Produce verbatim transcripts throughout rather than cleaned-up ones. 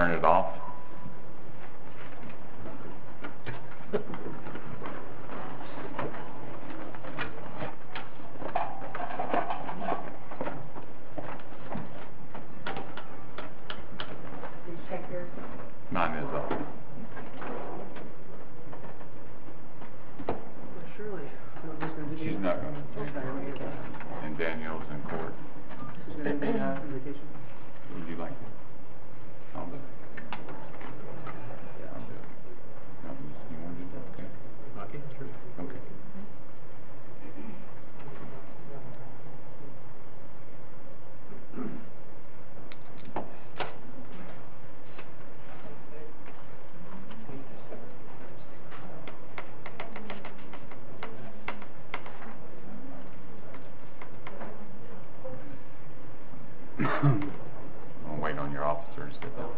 Turn it off. Did you check yours? Mine is off. Surely. She's not going to. And Danielle's in court. She's going to be uh, on vacation. Would you like it? I'll do it. Yeah, I'll do it. Um, You want to do that? Okay. Okay, sure. Okay. I'll wait on your officers to go.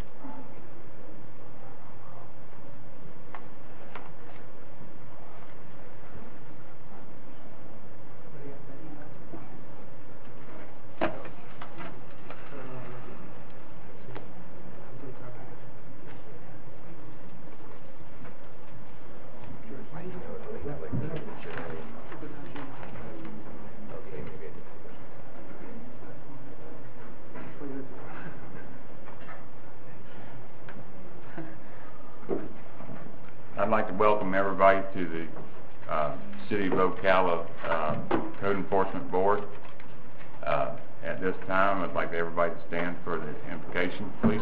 I'd like to welcome everybody to the uh, City of Ocala uh, Code Enforcement Board. Uh, at this time, I'd like everybody to stand for the invocation, please.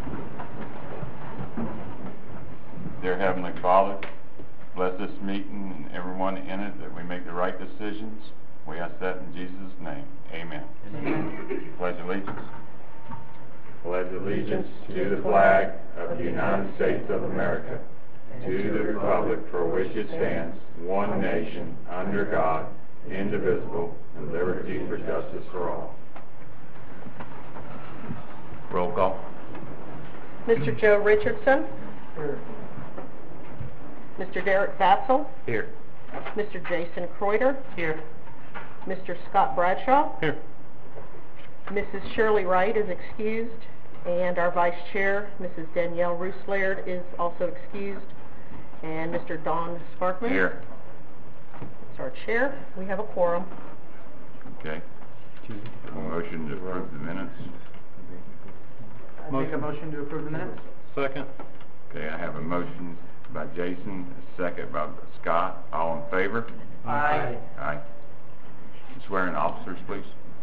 Dear Heavenly Father, bless this meeting and everyone in it, that we make the right decisions. We ask that in Jesus' name. Amen. Amen. Pledge allegiance. Pledge allegiance to the flag of the United States of America, to the republic for which it stands, one nation, under God, indivisible, and liberty for justice for all. Roll call. Mister Joe Richardson. Here. Mister Derek Batzel. Here. Mister Jason Kreuter. Here. Mister Scott Bradshaw. Here. Missus Shirley Wright is excused, and our Vice Chair, Missus Danielle Roos-Laird, is also excused, and Mister Don Sparkman. Here. Is our Chair. We have a quorum. Okay. A motion to approve the minutes. I make a motion to approve the minutes. Second. Okay, I have a motion by Jason, a second by Scott. All in favor? Aye. Aye. Swearing officers, please.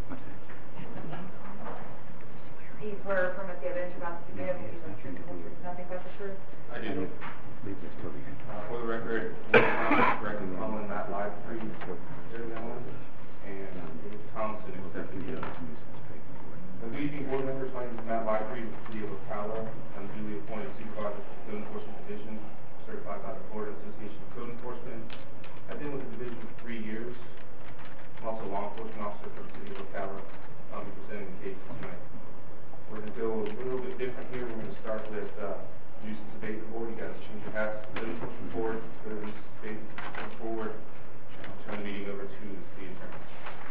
Do you swear or affirm that the evidence you're about to give is the truth, the whole truth, and nothing but the truth? I do. Uh, for the record, Record Mullen, Matt Live, three, zero one, and Thompson, except the The leading board members, my name is Matt Lively, with the City of Ocala. I'm duly appointed supervisor for the Code Enforcement Division, certified by the Florida Association of Code Enforcement. I've been with the division for three years. I'm also a law enforcement officer for the City of Ocala. I'll be presenting the case tonight. We're going to go a little bit different here. We're going to start with uh, nuisance abatement board. You guys change your hats to the code enforcement board. Go to nuisance abatement forward. And I'll turn the meeting over to the city attorney.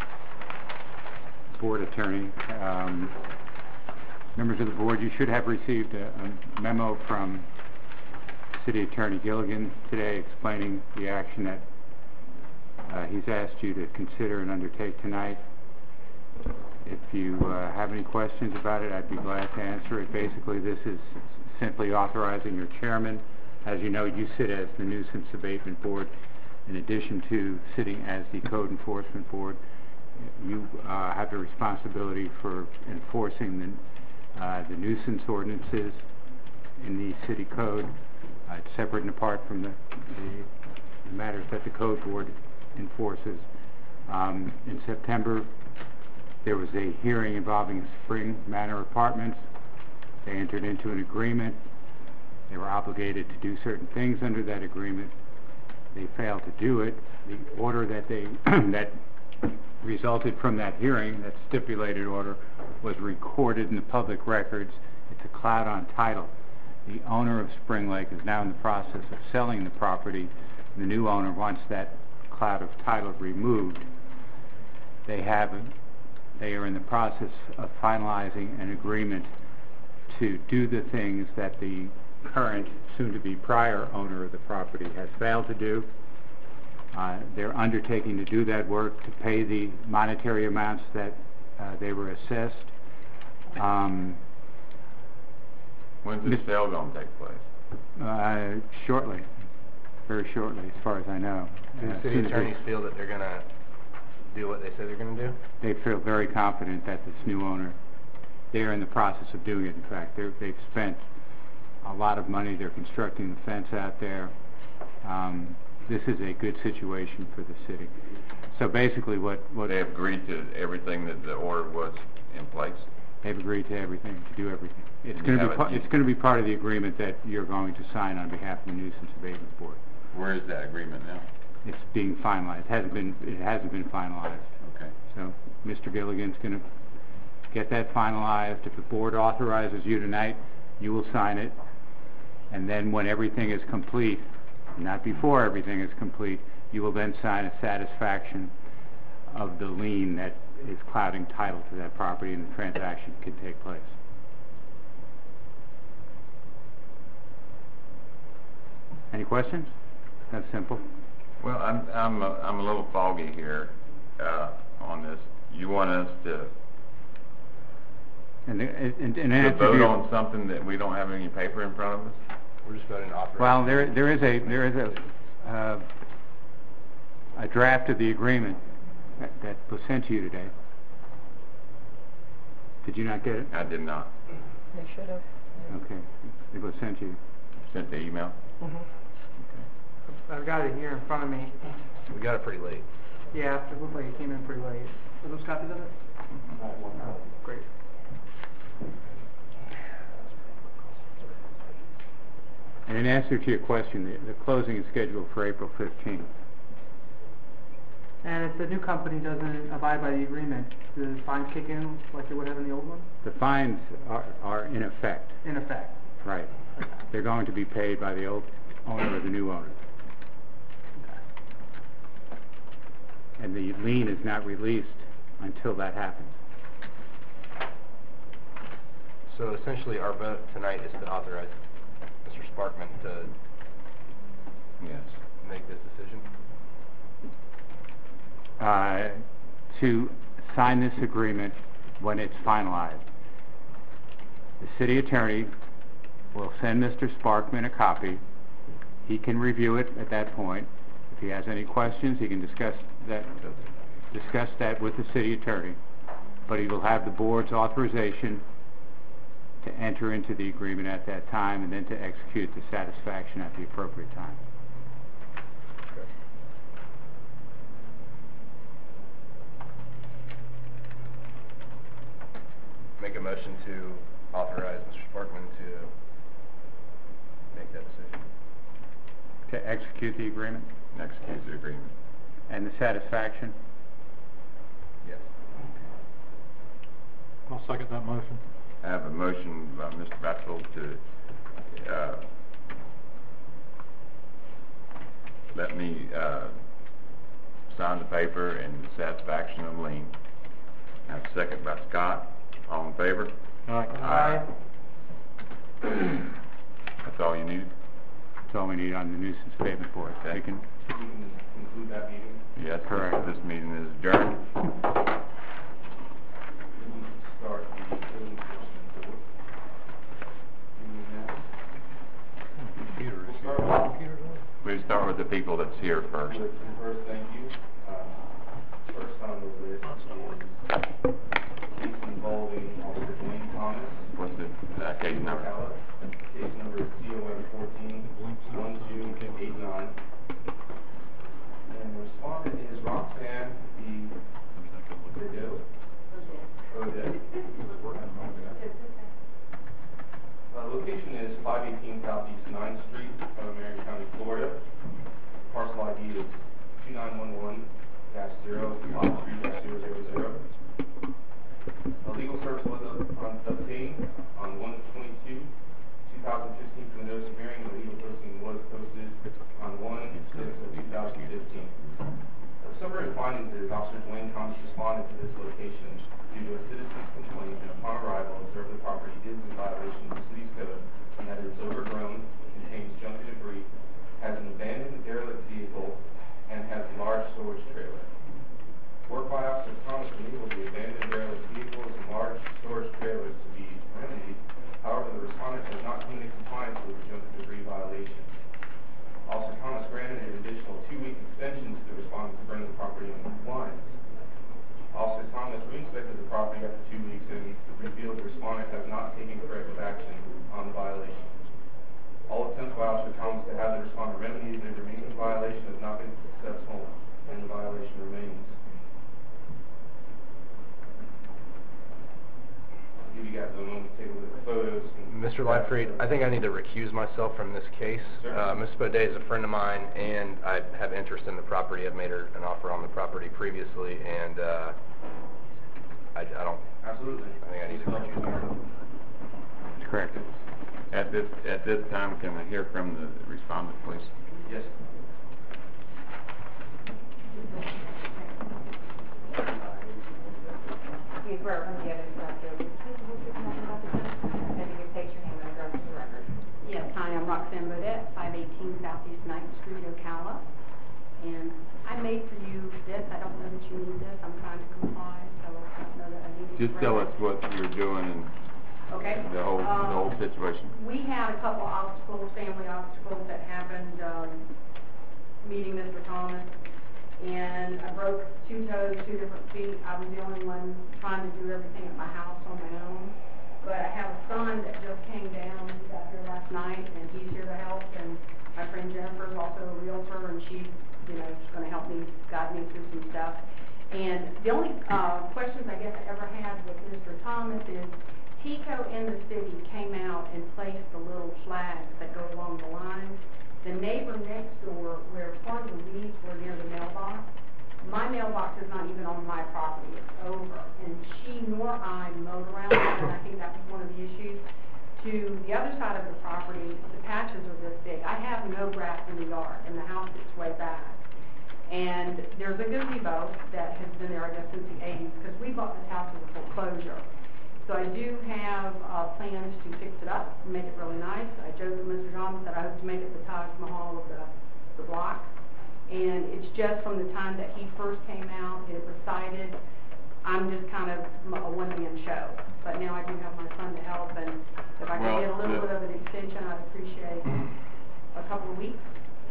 Board Attorney. Um, members of the board, you should have received a, a memo from City Attorney Gilligan today explaining the action that uh, he's asked you to consider and undertake tonight. If you uh, have any questions about it, I'd be glad to answer it. Basically, this is simply authorizing your chairman. As you know, you sit as the Nuisance Abatement Board in addition to sitting as the Code Enforcement Board. You uh, have the responsibility for enforcing the, uh, the nuisance ordinances in the city code. Uh, it's separate and apart from the, the, the matters that the code board enforces. Um, in September, there was a hearing involving Spring Manor Apartments. They entered into an agreement. They were obligated to do certain things under that agreement. They failed to do it. The order that they that resulted from that hearing, that stipulated order, was recorded in the public records. It's a cloud on title. The owner of Spring Lake is now in the process of selling the property. The new owner wants that cloud of title removed. They have, a, they are in the process of finalizing an agreement to do the things that the current, soon-to-be prior owner of the property has failed to do. Uh, they're undertaking to do that work, to pay the monetary amounts that uh, they were assessed. Um, When's this Mis- sale gonna take place? uh, shortly, very shortly, as far as I know. Do Uh, the as city soon as they- attorneys feel that they're gonna do what they say they're gonna do? They feel very confident that this new owner, they're in the process of doing it. In fact, they're, they've spent a lot of money. They're constructing the fence out there. Um, this is a good situation for the city. So basically, what what They have agreed to everything that the order was in place? they've agreed to everything, to do everything. It's And going you to be have pa- a- it's going to be part of the agreement that you're going to sign on behalf of the Nuisance Abatement Board. Where is that agreement now? It's being finalized. It hasn't been it hasn't been finalized. Okay. So Mister Gilligan's going to get that finalized. If the board authorizes you tonight, you will sign it. And then when everything is complete, not before everything is complete, you will then sign a satisfaction of the lien that is clouding title to that property, and the transaction can take place. Any questions? That's simple. Well, I'm, I'm, a- I'm a little foggy here, uh, on this. You want us to, And, the- and, and to answer to vote your- on something that we don't have any paper in front of us? We're just voting to authorize. Well, there, there is a, there is a, uh, a draft of the agreement that, that was sent to you today. Did you not get it? I did not. They should have. Okay, it was sent to you. Sent the email? Mhm. I've got it here in front of me. We got it pretty late. Yeah, it looked like it came in pretty late. Are those copies of it? Oh, great. And in answer to your question, the, the closing is scheduled for April fifteenth. And if the new company doesn't abide by the agreement, do the fines kick in like they would have in the old one? The fines are, are in effect, In effect? right. They're going to be paid by the old owner or the new owner. And the lien is not released until that happens. So essentially, our vote tonight is to authorize Mister Sparkman to Yes. make this decision. Uh, to sign this agreement when it's finalized. The city attorney will send Mister Sparkman a copy. He can review it at that point. If he has any questions, he can discuss that, discuss that with the city attorney. But he will have the board's authorization to enter into the agreement at that time, and then to execute the satisfaction at the appropriate time. Make a motion to authorize Mister Sparkman to make that decision. To execute the agreement Execute the agreement. and the satisfaction. Yes. I'll second that motion. I have a motion by Mister Batchel to, uh, let me, uh, sign the paper and the satisfaction of lien. I have a second by Scott. All in favor? Aye. That's all you need? That's all we need on the nuisance abatement board. Okay. We can, We can conclude that meeting. Yes, this- Correct. this meeting is adjourned. We can start the building portion of the board. Peter We'll is start off here. We start with the people that's here first. with the first thank you. Uh, First on the list is case involving Officer Dwayne Thomas. What's the, uh, case number? Case number is C O M fourteen one two eight nine. And the respondent is Roxanne B. Rideau. Odette. Uh, location is five eighteen Southeast ninth Street, uh, Marion County, Florida. Parcel I D is two nine one one dash zero five three dash zero zero zero. A legal service was ob- on- obtained on one twenty-two, two thousand fifteen for the notice of hearing. The legal posting was posted on one six of two thousand fifteen. The summary of findings is Officer Dwayne Thomas responded to this location due to a citizen's complaint, and upon arrival observed the property is in violation two weeks, and we feel the respondent has not taken corrective action on the violation. All attempts by Officer Thomas to have the respondent remedy the remaining violation has not been successful, and the violation remains. I'll give you guys a moment to take a look at the photos. Mister Leifried, I think I need to recuse myself from this case. Sure. Uh, Miz Baudet is a friend of mine, and I have interest in the property. I've made her an offer on the property previously, and uh, I, I don't, Absolutely. I think I need to recuse myself. That's correct. At this, at this time, can I hear from the respondent, please? Yes. You swear from the evidence about the, please hold your testimony about the testimony, and you state your name and address for the record. Yes, hi, I'm Roxanne Baudet, five eighteen Southeast Ninth Street, Ocala. And I made for you this, I don't know that you need this, I'm trying to comply, so I don't know that I need to. Just tell us what you're doing and Okay. the whole, the whole Um, situation. We had a couple obstacles, family obstacles that happened, um, meeting Mister Thomas. And I broke two toes, two different feet. I was the only one trying to do everything at my house on my own. But I have a son that just came down, he got here last night, and he's here to help. And my friend Jennifer is also a realtor, and she's, you know, gonna help me, guide me through some stuff. And the only, uh, questions I guess I ever had with Mister Thomas is, Tico in the city came out and placed the little flags that go along the lines. The neighbor next door, where part of the weeds were near the mailbox, my mailbox is not even on my property, it's over. And she nor I mowed around it, and I think that was one of the issues. To the other side of the property, the patches are this big. I have no grass in the yard, and the house is way back. And there's a gazebo that has been there, I guess, since the eighties, because we bought this house as a foreclosure. So I do have uh, plans to fix it up, make it really nice. I joked with Mister Thomas that I hope to make it the Taj Mahal of the, the block. And it's just from the time that he first came out, it was cited, I'm just kind of a one-man show. But now I do have my son to help, and if I Well, can get a little the- bit of an extension, I'd appreciate a couple of weeks.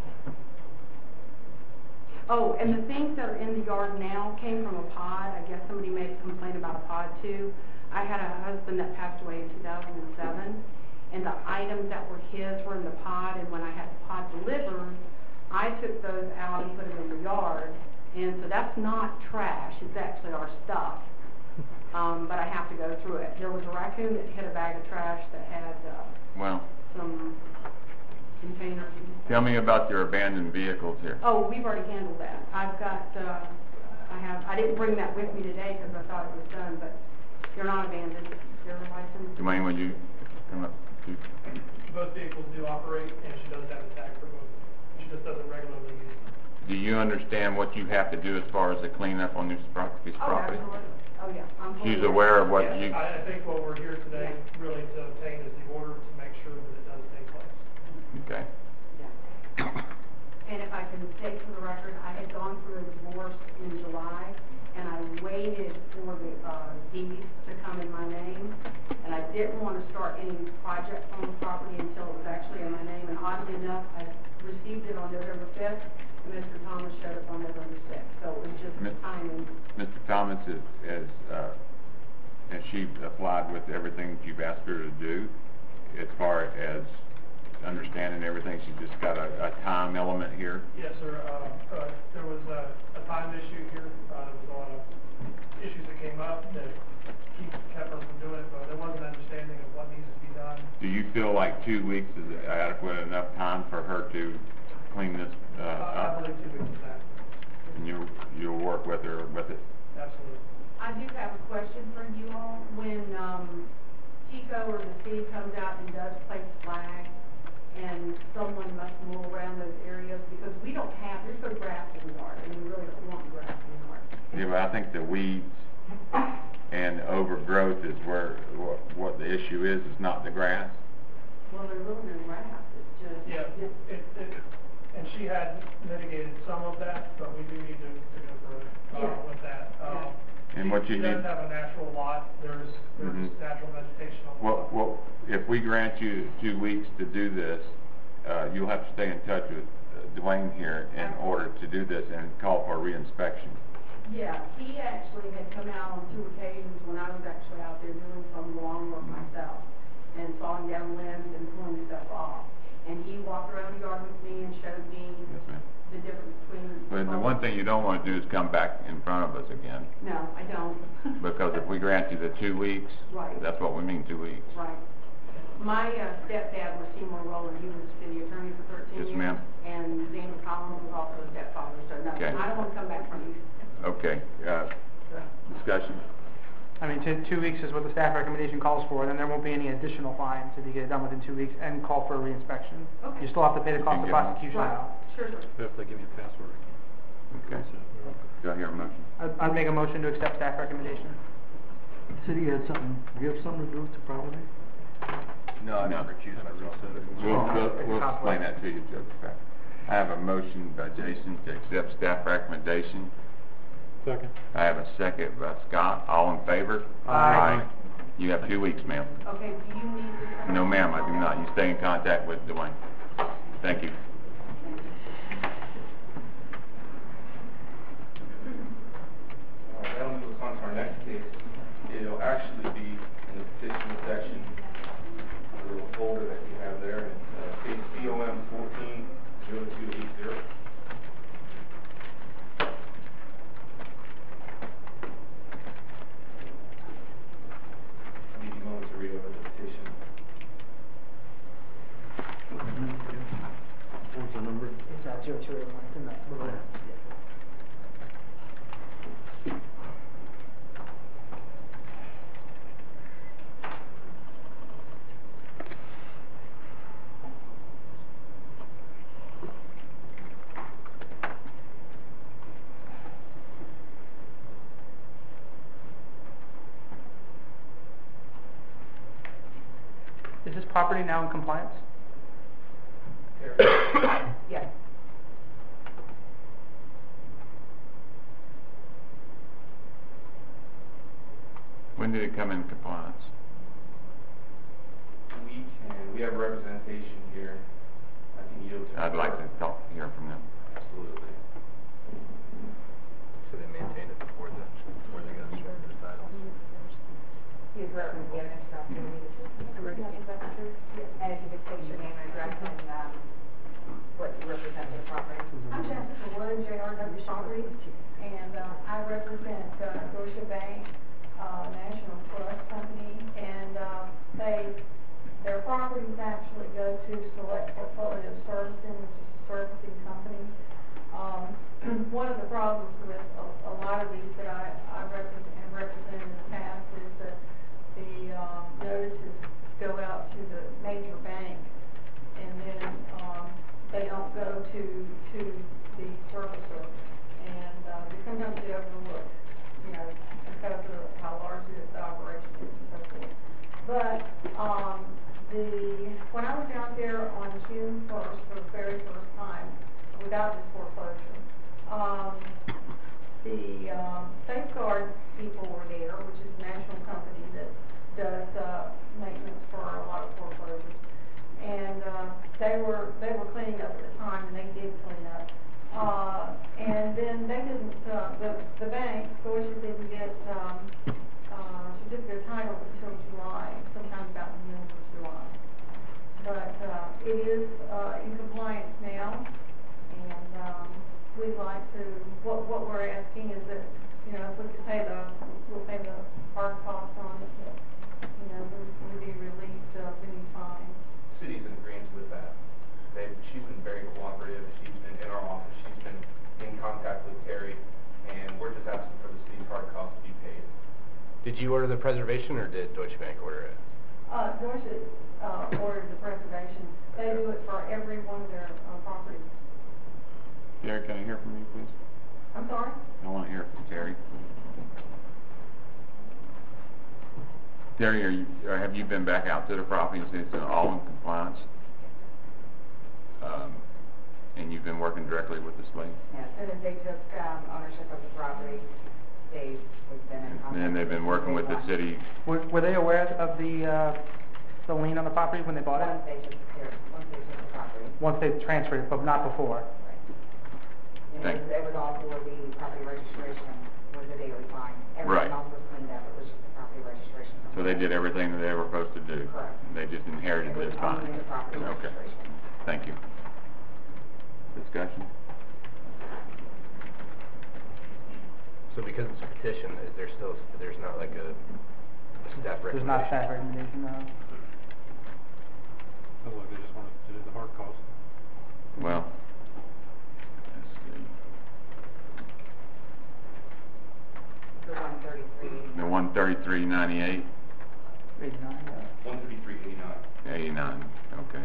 Oh, and the things that are in the yard now came from a pod. I guess somebody made a complaint about a pod too. I had a husband that passed away in two thousand seven, and the items that were his were in the pod, and when I had the pod delivered, I took those out and put them in the yard, and so that's not trash, it's actually our stuff. Um, but I have to go through it. There was a raccoon that hit a bag of trash that had, uh, Well, some containers and stuff. tell me about your abandoned vehicles here. Oh, we've already handled that. I've got, uh, I have, I didn't bring that with me today because I thought it was done, but they're not abandoned. They're licensed. Dwayne, would you come up to? Both vehicles do operate, and she does have a tag for both. She just doesn't regularly use them. Do you understand what you have to do as far as the cleanup on this pro- piece of Oh, property? absolutely. Oh, yeah. I'm fully She's aware of what Yeah, you, I, I think what we're here today really to obtain is the order to make sure that it does take place. okay. Yeah. And if I can state for the record, I had gone through a divorce in July, and I waited for the uh, deeds to come in my name, and I didn't want to start any project on the property until it was actually in my name. And oddly enough, I received it on November fifth, and Mister Thomas showed up on November sixth. So it was just Mi- timing. Mister Thomas is, is, uh, has she applied with everything that you've asked her to do as far as understanding everything? She's just got a, a time element here? Yes, sir. Uh, uh, there was a, a time issue here. Uh, there was a lot of issues that came up that keep, kept us from doing it, but there was an understanding of what needs to be done. Do you feel like two weeks is adequate enough time for her to clean this, uh, Uh, I up? believe two weeks is that. And you, you'll work with her with it? Absolutely. I do have a question for you all. When um, Tico or the city comes out and does place flags, and someone must mow around those areas, because we don't have, there's no grass in the yard, and we really don't want grass in the yard. Yeah, but I think the weeds and overgrowth is where, what, what the issue is, is not the grass. Well, there's really no grass, it's just... Yeah, it's- it, it, and she had mitigated some of that, but we do need to, to go further, uh, Yeah. with that. Um, And what you She need- does have a natural lot, there's, there's Mhm. natural vegetation on the Well, lot. well, if we grant you two weeks to do this, uh, you'll have to stay in touch with uh, Dwayne here in order to do this and call for a reinspection. Yeah, he actually had come out on two occasions when I was actually out there doing some lawn work myself, and sawing down limbs and pulling stuff off. And he walked around the yard with me and showed me Yes, ma'am. the difference between. But the one thing you don't want to do is come back in front of us again, No, I don't. because if we grant you the two weeks, Right. that's what we mean, two weeks. Right. My uh, stepdad was Seymour Rowland, he was city attorney for thirteen Yes, years. ma'am. And Zane Collins was also a stepfather, so no, Okay. I don't want to come back from you. Okay, uh, discussion? I mean, two, two weeks is what the staff recommendation calls for, then there won't be any additional fines if you get it done within two weeks and call for a reinspection. Okay. You still have to pay the cost of Okay. prosecution Right. out. Sure, sure. If they give you a password. Okay. Do I hear a motion? I'd, I'd make a motion to accept staff recommendation. City had something, do you have something to do with the property? No, I never recused myself. We'll, Oh, we'll, it's we'll conflict. explain that to you, Judge Beck. I have a motion by Jason to accept staff recommendation. Second. I have a second by Scott. All in favor? Aye. You have two weeks, ma'am. Okay, do you need this? No, ma'am, I do not. You stay in contact with Dwayne. Thank you. Uh, that'll move us on to our next case. It'll actually be in the petition section, the little folder that you have there, and it's, uh, case C O M fourteen zero two eight zero. I need a moment to read over the petition. What's the number? It's, uh, zero two eight one, it's in that little. Is this property now in compliance? Yes. When did it come in compliance? We can, we have representation here. I can yield to. I'd like to talk, hear from them. Absolutely. So they maintained it before the, before they got started the title. He's representing the evidence about the and if you could state your name and address and, um, what you represent for the property. I'm Jessica Wood, J R W Properties, and uh, I represent uh, Deutsche Bank, uh, National Trust Company, and uh, they, their properties actually go to Select Portfolio Servicing, which is a servicing company. Um, one of the problems with a, a lot of these that I, I represent, have represented in the past is that the um, notices go out to the major bank, and then um, they don't go to to the servicer, and uh, they sometimes get overlooked, you know, because of how large the operation is and so forth. But um, the when I was out there on June first for the very first time without this foreclosure, um, the um, Safeguard people were there, which is a national company that does uh, maintenance for a lot of foreclosures, and uh, they were they were cleaning up at the time, and they did clean up. Uh, and then they didn't. Uh, the the bank, Deutsche, didn't get um, uh, certificate of title until July, sometime about the middle of July. But uh, it is uh, in compliance now, and um, we'd like to. What what we're asking is that, you know, if we could pay the we'll pay the hard costs on it. But, you know, we'll be released of any fine. City's in agreement with that. They, she's been very cooperative. She's been in our office. She's been in contact with Terry, and we're just asking for the city's hard costs to be paid. Did you order the preservation, or did Deutsche Bank order it? Uh, Deutsche, uh, ordered the preservation. They do it for every one of their, uh, properties. Terry, can I hear from you, please? I'm sorry? I want to hear from Terry. Terry, are you, or have you been back out to the property and seen it's all in compliance? Um, and you've been working directly with the slave? Yeah, as soon as they took, um, ownership of the property, they, they've been in contact. And then they've been working with the city. Were, were they aware of the, uh, the lien on the property when they bought Once it? they took, care- once they took the property. Once they transferred it, but not before? Right. And Thank- it was, it was all for the property registration was a daily fine. Right. Everything else was cleaned up, it was just the property registration. So they did everything that they were supposed to do? Correct. They just inherited It was this fine? only the property Okay, registration. thank you. Discussion? So because it's a petition, is there still, there's not like a a staff recommendation? There's not a staff recommendation, no. Looks like they just wanted to do the hard cost. Well, let's see. The one thirty-three. The one thirty-three ninety-eight, Eighty-nine, yeah. One thirty-three eighty-nine. eighty-nine, okay.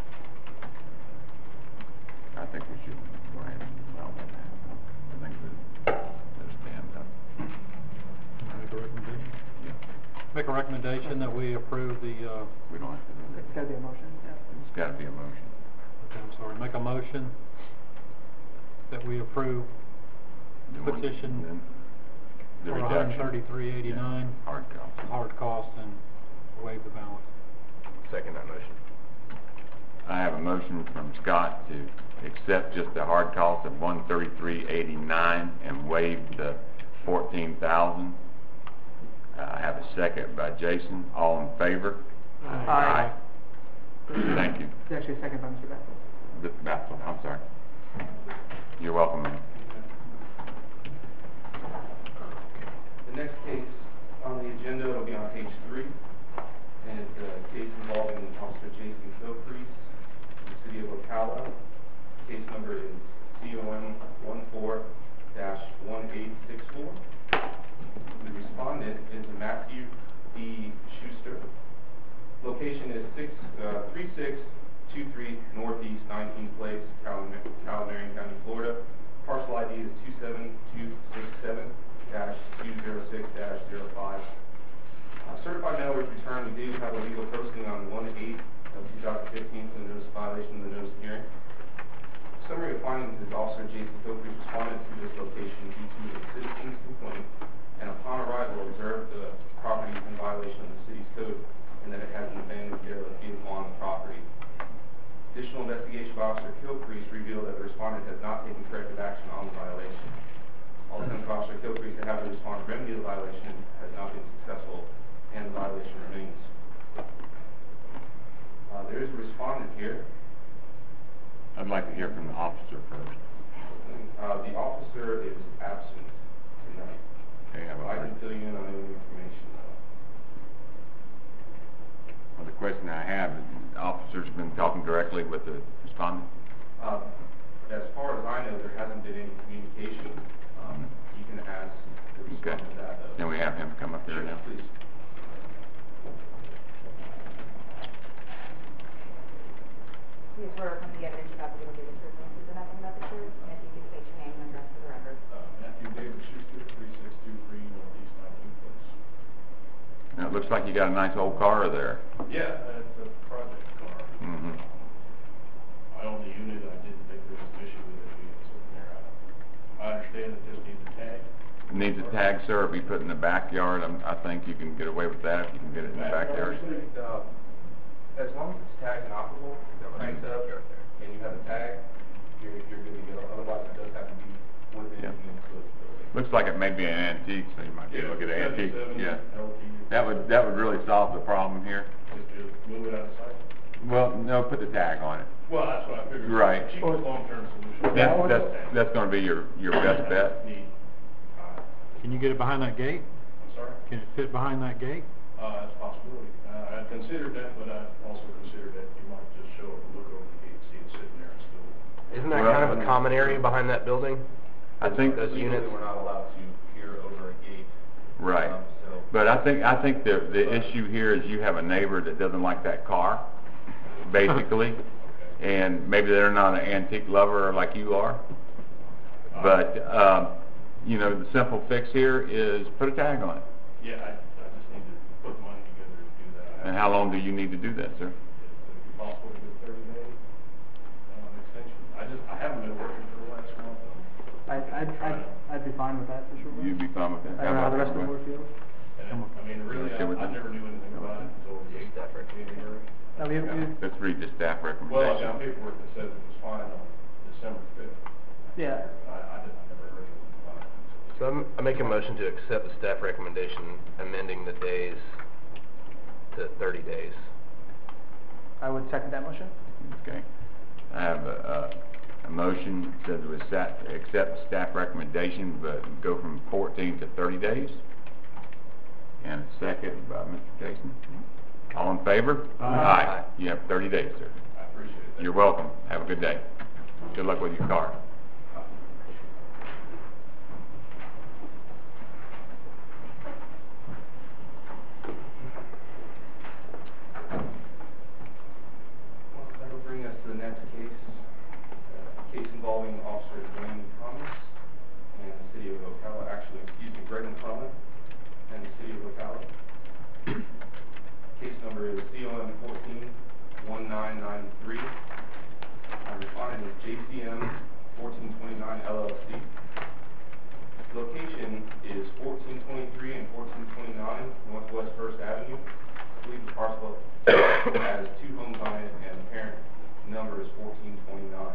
I think we should go ahead and solve that. I think that, that stands up. Make a recommendation? Yeah, Make a recommendation that we approve the, uh, we don't have to do It's that. gotta be a motion, yeah. It's gotta be a motion. okay, I'm sorry, make a motion that we approve The one- petition then the for one reduction. hundred thirty-three eighty-nine, Yeah, hard cost. hard cost, and waive the balance. Second that motion. I have a motion from Scott to accept just the hard cost of one thirty-three eighty-nine and waive the fourteen thousand. Uh, I have a second by Jason. All in favor? Aye. Thank you. It's actually a second by Mister Bethel. Mister Bethel, I'm sorry. You're welcome, ma'am. The next case on the agenda will be on page three, and it's a case involving Officer Jason Kilcrease in the city of Ocala. Case number is C O M one four dash one eight six four. The respondent is Matthew D. Schuster. Location is six, uh, three six two three Northeast nineteenth Place, Calamarian County, Florida. Parcel I D is two seven two six seven dash two zero six dash zero five. Uh, certified mail was returned. We do have a legal posting on one eight of two thousand fifteen for the notice of violation of the notice of hearing. Summary of findings is Officer Jason Kilcrease responded to this location due to a citizen's complaint, and upon arrival observed the property in violation of the city's code, and that it has an abandoned derelict vehicle on the property. Additional investigation by Officer Kilcrease revealed that the respondent has not taken corrective action on the violation. Although Officer Kilcrease to have the respondent remedy the violation has not been successful, and the violation remains. Uh, there is a respondent here. I'd like to hear from the officer first. Uh, the officer is absent tonight. Okay, how I about can her? fill you in on any information though. Well, the question I have is, the officer's been talking directly with the respondent? Uh, as far as I know, there hasn't been any communication. Um, you can ask the Okay. respondent that though. Can we have him come up here Sure, now? please. You swear from the evidence about the legal circumstances and nothing about the truth, and if you could state your name and address for the record. Uh, Matthew David Schuster, three six two three Northeast nineteenth Place. Now, it looks like you got a nice old car there. Yeah, it's a project car. Mm-hmm. I own the unit, I didn't think there was an issue with it being sitting there. I I understand it just needs a tag. Needs a tag, sir, be put in the backyard. I'm, I think you can get away with that if you can get it in the backyard. Uh, as long as it's tagged and operable, cranked up, and you have a tag, you're, you're good to go. Otherwise, it does have to be within Yeah. the enclosed building. Looks like it may be an antique, so you might be able to get an antique. seventy-seven Yeah. L T. That would, that would really solve the problem here. Just to move it out of sight. Well, no, put the tag on it. Well, that's what I figured. Right. Cheapest long-term solution. That's, that's, that's gonna be your, your best bet. Need, uh, Can you get it behind that gate? I'm sorry? Can it fit behind that gate? Uh, that's a possibility. Uh, I considered that, but I also considered that you might just show up and look over the gate and see it sitting there and still. Isn't that Well, kind of I a mean- common area behind that building? I think, Those Legally, units? we're not allowed to peer over a gate. right. Um, so, But I think, I think the, the issue here is you have a neighbor that doesn't like that car, basically. And maybe they're not an antique lover like you are. But, um, you know, the simple fix here is put a tag on it. Yeah, I, I just need to put the money together to do that. I And how long do you need to do that, sir? Is it possible to get thirty day, um, extension? I just, I haven't been working for the last month. I'd, I'd, I'd, I'd be fine with that, for sure. You'd be fine with that? I don't know how the rest of the board feels. And, I mean, really, I, Okay with I that? never knew anything about it until the eighth, January. No, we, we, Let's read the staff Well, I recommendation. got paperwork that says it was fine on December fifth. yeah, I, I didn't, I never heard anything about it until So I'm, I make a motion to accept the staff recommendation amending the days to thirty days. I would second that motion. Okay. I have a, a, a motion that we set, accept staff recommendation, but go from fourteen to thirty days. And a second by Mister Jason. All in favor? Aye. Aye. You have thirty days, sir. I appreciate it. You're welcome. Have a good day. Good luck with your car. That'll bring us to the next case, uh, case involving Officer Dwayne Thomas and the city of Ocala, actually, excuse me, Greg McClellan and the city of Ocala. Case number is C O M fourteen one nine nine three. I'm responding is J C M fourteen twenty-nine L L C. Location is fourteen twenty-three and fourteen twenty-nine Northwest First Avenue. I believe the parcel has two homes on it, and the parent number is fourteen twenty-nine.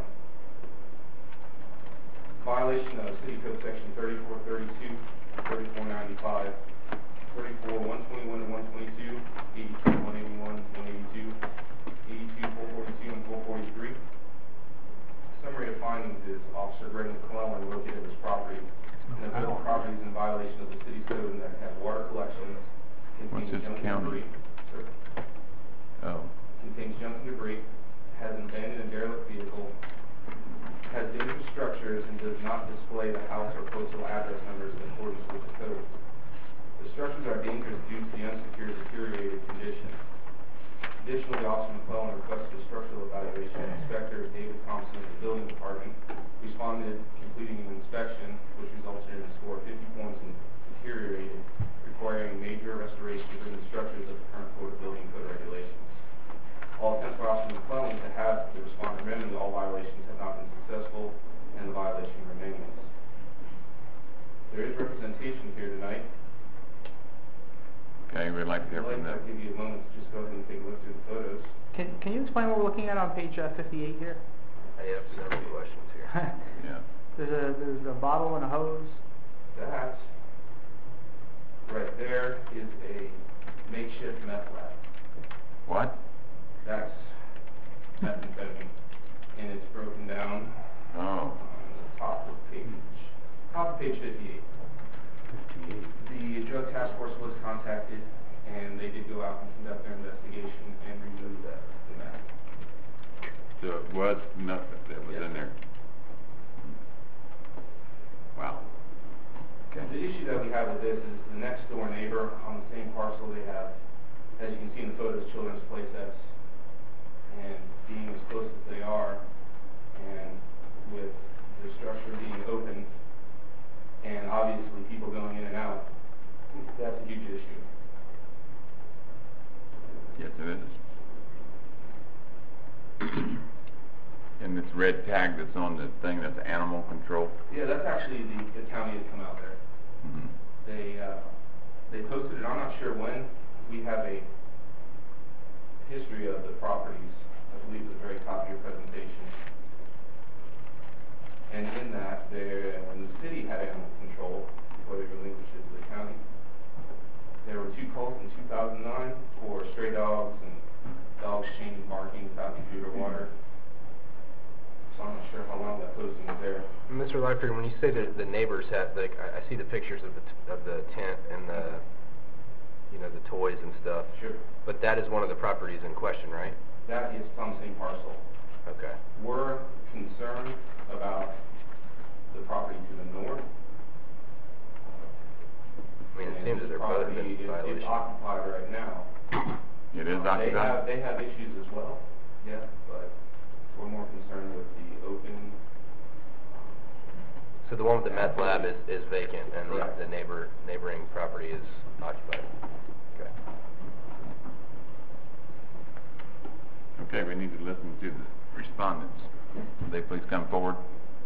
Violation of City Code Section thirty-four thirty-two, thirty-four ninety-five, thirty-four one twenty-one to one twenty-two, eighty-two one eighty-one, one eighty-two, eighty-two four forty-two, and four forty-three. Summary of findings is Officer Greg McClellan located his property and observed properties in violation of the city's code and that have water collections, What's contains this junk and county? debris, sir, Oh. contains junk and debris, has an abandoned and derelict vehicle, has dangerous structures, and does not display the house or postal address numbers in accordance with the code. The structures are dangerous due to the unsecured, deteriorated condition. Additionally, Officer McClellan requested a structural evaluation. Inspector David Thompson of the Building Department responded, completing an inspection, which resulted in a score of fifty points and deteriorated, requiring major restoration within the structures of the current Florida Building Code regulations. All attempts by Officer McClellan to have the respondent remedy all violations have not been successful, and the violation remains. There is representation here tonight. Okay, we'd like to hear I'd from like them. to give you a moment to just go ahead and take a look through the photos. Can, can you explain what we're looking at on page uh, fifty-eight here? I have several questions here. Yeah. There's a, there's a bottle and a hose. That right there is a makeshift meth lab. What? That's methamphetamine, and it's broken down Oh. on the top of page, top of page fifty-eight. Fifty-eight. The drug task force was contacted, and they did go out and conduct their investigation and remove that, the meth. So it was nothing that was Yes. in there. Wow. The issue that we have with this is the next door neighbor on the same parcel, they have, as you can see in the photos, children's play sets. And being as close as they are, and with the structure being open, and obviously people going in and out, that's a huge issue. Yes, it is. And this red tag that's on the thing, that's animal control? Yeah, that's actually the, the county has come out there. Mhm. They, uh, they posted it, I'm not sure when. We have a history of the properties, I believe at the very top of your presentation. And in that, there, when the city had animal control, before they relinquished it to the county, there were two calls in two thousand nine for stray dogs and dogs changing barking without food or water. So I'm not sure how long that posting was there. Mister Lightford, when you say that the neighbors have, like, I, I see the pictures of the, t of the tent and the, you know, the toys and stuff. Sure. But that is one of the properties in question, right? That is on the same parcel. Okay. We're concerned about the property to the north. I mean, it And seems that this they're both property in is- is violation. occupied right now. It is They have, occupied? they have issues as well, yeah, but we're more concerned with the open. So the one with the meth lab is, is vacant, and the, Correct. the neighbor, neighboring property is occupied? Okay. Okay, we need to listen to the respondents. Will they please come forward?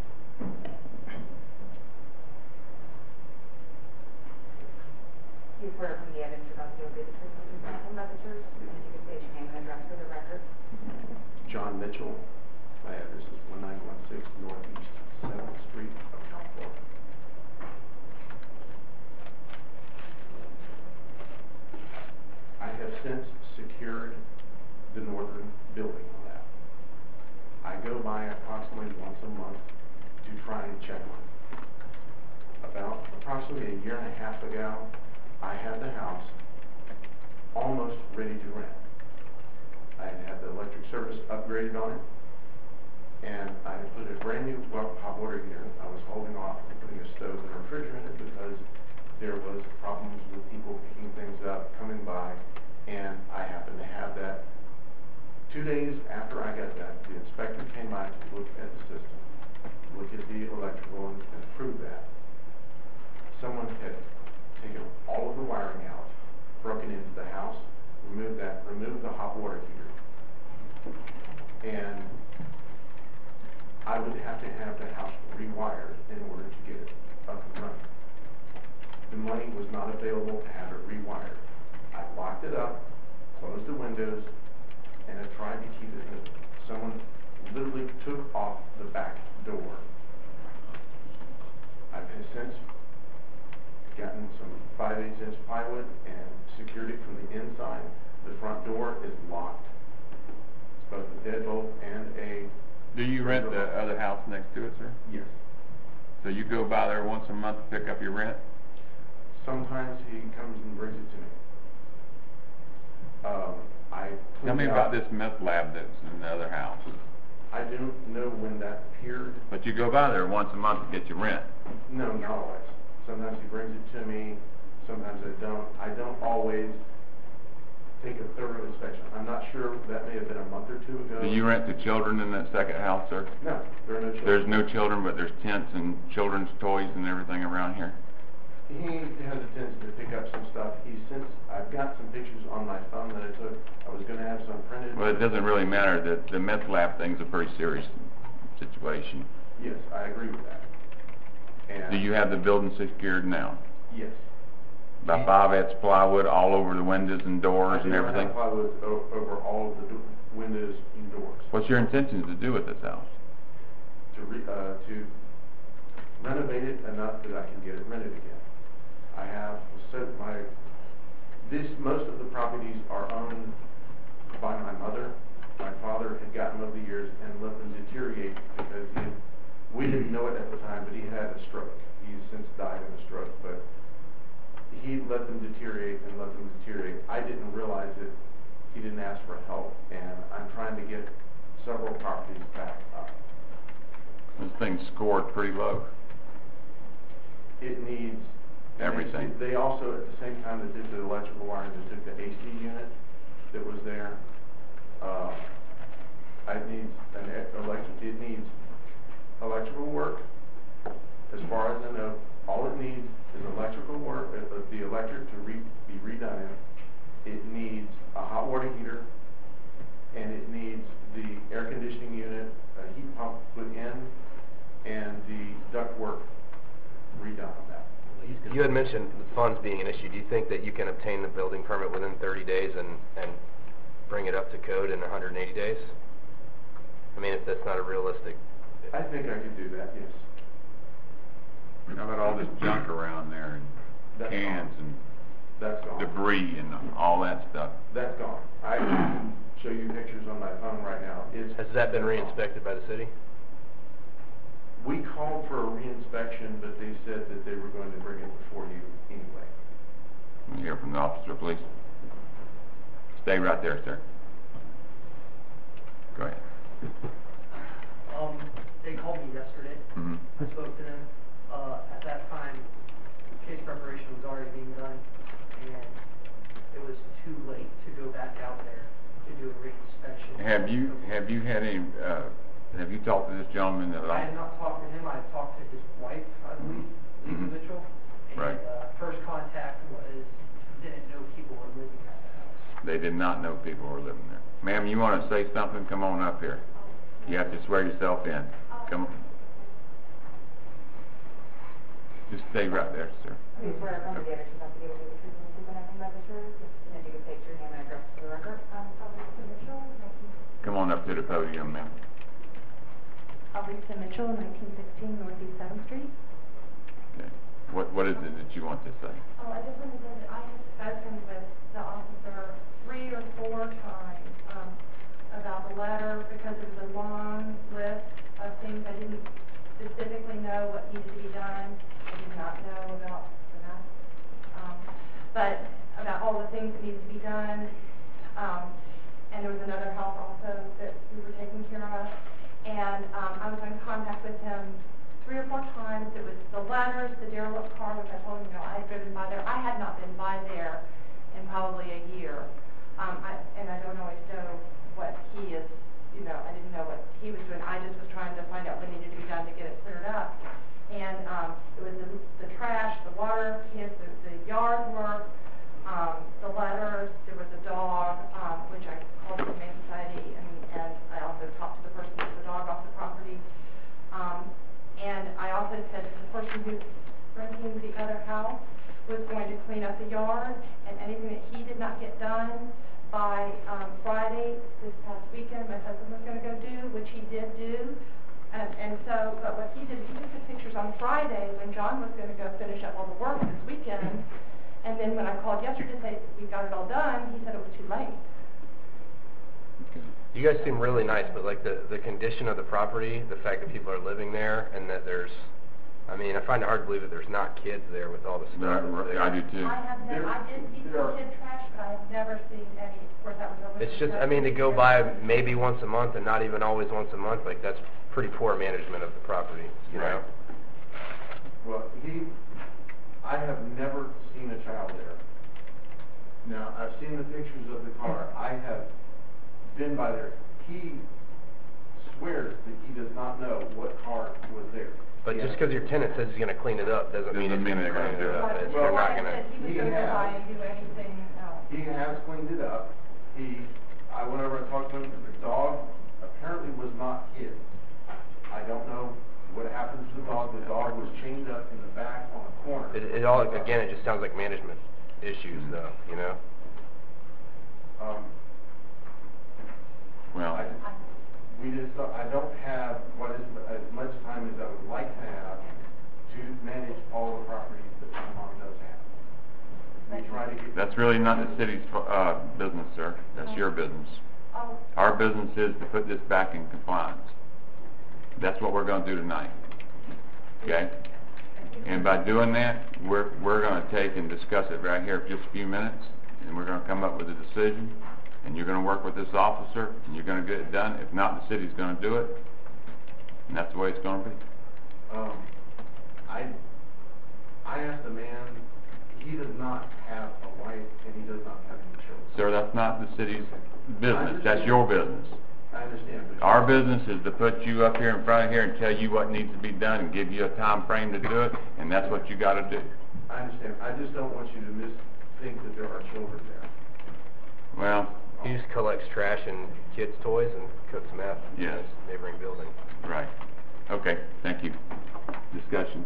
You swear from the evidence about the obvious truth and nothing but the truth, and that you can state your name and address for the record. John Mitchell. My address is one nine one six Northeast seventh Street, South Florida. since secured the northern building on that. I go by approximately once a month to try and check on it. About approximately a year and a half ago, I had the house almost ready to rent. I had had the electric service upgraded on it, and I had put a brand new well, hot water heater. I was holding off on putting a stove and a refrigerator because there was problems with people picking things up, coming by, and I happened to have that. Two days after I got that, the inspector came by to look at the system, look at the electrical, and, and approve that. Someone had taken all of the wiring out, broken into the house, removed that, removed the hot water heater, and I would have to have the house rewired in order to get it up and running. The money was not available to have it rewired. I locked it up, closed the windows, and I tried to keep it in. Someone literally took off the back door. I've since gotten some five eighths inch plywood and secured it from the inside. The front door is locked. It's both a deadbolt and a... Do you rent the other house next to it, sir? Yes. So you go by there once a month to pick up your rent? Sometimes he comes and brings it to me. Um, I Tell me cleaned about out- this meth lab that's in the other house. I don't know when that appeared. But you go by there once a month to get your rent. No, not always. Sometimes he brings it to me, sometimes I don't. I don't always take a thorough inspection. I'm not sure, that may have been a month or two ago. Do you rent to children in that second house, sir? No, there are no children. There's no children, but there's tents and children's toys and everything around here? He has a tendency to pick up some stuff. He since, I've got some pictures on my phone that I took. I was gonna have some printed. Well, it doesn't really matter. The, the meth lab thing's a pretty serious situation. Yes, I agree with that. And Do you have the building secured now? Yes. By five eighths plywood all over the windows and doors I and do everything? have plywood o- over all of the do- windows and doors. What's your intentions to do with this house? To re, uh, to renovate it enough that I can get it rented again. I have said my, this, most of the properties are owned by my mother. My father had gotten them over the years and let them deteriorate because he had, we didn't know it at the time, but he had a stroke. He's since died of a stroke, but he let them deteriorate and let them deteriorate. I didn't realize it. He didn't ask for help, and I'm trying to get several properties back up. This thing's scored pretty low. It needs Everything. They also, at the same time that did the electrical wiring, they took the A C unit that was there. Uh, it needs an e- electric. It needs electrical work. As far as I know, all it needs is electrical work. Uh, the electric to re, be redone in. It needs a hot water heater, and it needs the air conditioning unit, a heat pump put in, and the ductwork redone on that. You had mentioned the funds being an issue. Do you think that you can obtain the building permit within thirty days and, and bring it up to code in one hundred eighty days? I mean, if that's not a realistic... I think I could do that, yes. How about all this junk around there and That's cans gone. and That's gone. debris and all that stuff? That's gone. I can show you pictures on my phone right now. It's, Has that been that's gone. re-inspected by the city? We called for a re-inspection, but they said that they were going to bring it before you anyway. You hear from the officer, please. Stay right there, sir. Go ahead. Um, they called me yesterday. Mm-hmm. I spoke to them. Uh, at that time, case preparation was already being done, and it was too late to go back out there to do a re-inspection. Have you, have you had any, uh, have you talked to this gentleman at all? I had not talked to him. I had talked to his wife, I believe, Lisa Mhm. Mitchell. And, Right. uh, first contact was, didn't know people were living at the house. They did not know people were living there. Ma'am, you want to say something? Come on up here. You have to swear yourself in. Come on. Just stay right there, sir. Please swear upon the evidence about the truth and the truth and nothing but the truth, and then you can state your name and address for the record. Um, Alisa Mitchell, nineteen... Come on up to the podium, ma'am. Alisa Mitchell, nineteen sixteen Northeast seventh Street. Okay. What, what is it that you want to say? Oh, I just wanted to, I had spoken with the officer three done by, um, Friday, this past weekend. My husband was gonna go do, which he did do. And, and so, but what he did, he took the pictures on Friday when John was gonna go finish up all the work this weekend. And then when I called yesterday to say we got it all done, he said it was too late. You guys seem really nice, but like the, the condition of the property, the fact that people are living there, and that there's, I mean, I find it hard to believe that there's not kids there with all the stuff. Right, that's right, there. I do too. I have never, I did see some kid trash, but I have never seen any, of course, that was over. It's just, I mean, to go by maybe once a month and not even always once a month, like, that's pretty poor management of the property, you know? Right. Well, he, I have never seen a child there. Now, I've seen the pictures of the car. I have been by there. He swears that he does not know what car was there. But He just has- because your tenant says he's gonna clean it up, doesn't mean Doesn't he's mean gonna they're gonna clean do it it. up. It's- Well, They're not Like I gonna, said, he was he gonna go has- by and do anything else. He has cleaned it up. He, I went over and talked to him, the dog apparently was not his. I don't know what happened to the dog. The dog was chained up in the back on a corner. it, it all, again, it just sounds like management issues though, you know? Um, Well, I, we just, don't- I don't have what is, as much time as I would like to have to manage all the properties that my mom does have. We try to get. that's really not the city's, uh, business, sir. That's your business. Oh, Our business is to put this back in compliance. That's what we're gonna do tonight. Okay? And by doing that, we're, we're gonna take and discuss it right here for just a few minutes, and we're gonna come up with a decision, and you're gonna work with this officer, and you're gonna get it done. If not, the city's gonna do it, and that's the way it's gonna be. Um, I, I asked the man, he does not have a wife and he does not have any children. Sir, that's not the city's business. That's your business. I understand, but. Our business is to put you up here in front of here and tell you what needs to be done and give you a time frame to do it, and that's what you gotta do. I understand. I just don't want you to miss, think that there are children there. Well, He just collects trash and kids' toys and cooks meth in Yes. his neighboring building. right. Okay, thank you. Discussion.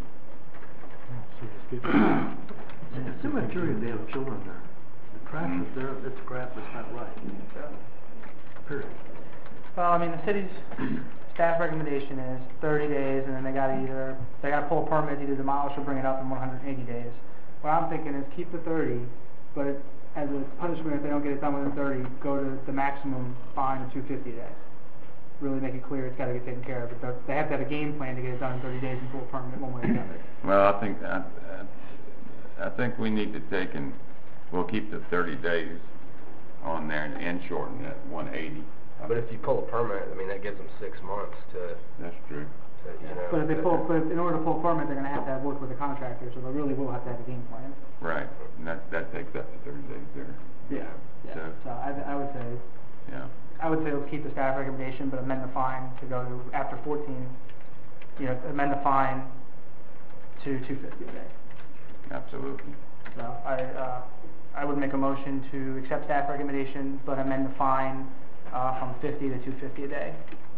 In the cemetery, they have children there. The trash is there, it's crap, it's not right. Period. Well, I mean, the city's staff recommendation is thirty days, and then they gotta either, they gotta pull a permit, either demolish or bring it up in one hundred eighty days. What I'm thinking is keep the thirty, but as a punishment, if they don't get it done within thirty, go to the maximum fine of two hundred fifty a day. Really make it clear it's gotta get taken care of, but they're- they have to have a game plan to get it done in thirty days and pull a permit one way or the other. Well, I think, I, I think we need to take and, we'll keep the thirty days on there and- and shorten that one eighty. But if you pull a permit, I mean, that gives them six months to, That's true. to, you know. But if they to- pull, but in order to pull a permit, they're gonna have to have worked with a contractor, so they really will have to have a game plan. Right, and that, that takes up to thirty days there. Yeah. Yeah, So- so I, I would say, Yeah. I would say let's keep the staff recommendation, but amend the fine to go to, after fourteen, you know, amend the fine to two fifty a day. Absolutely. So I, uh, I would make a motion to accept staff recommendation, but amend the fine, uh, from fifty to two fifty a day.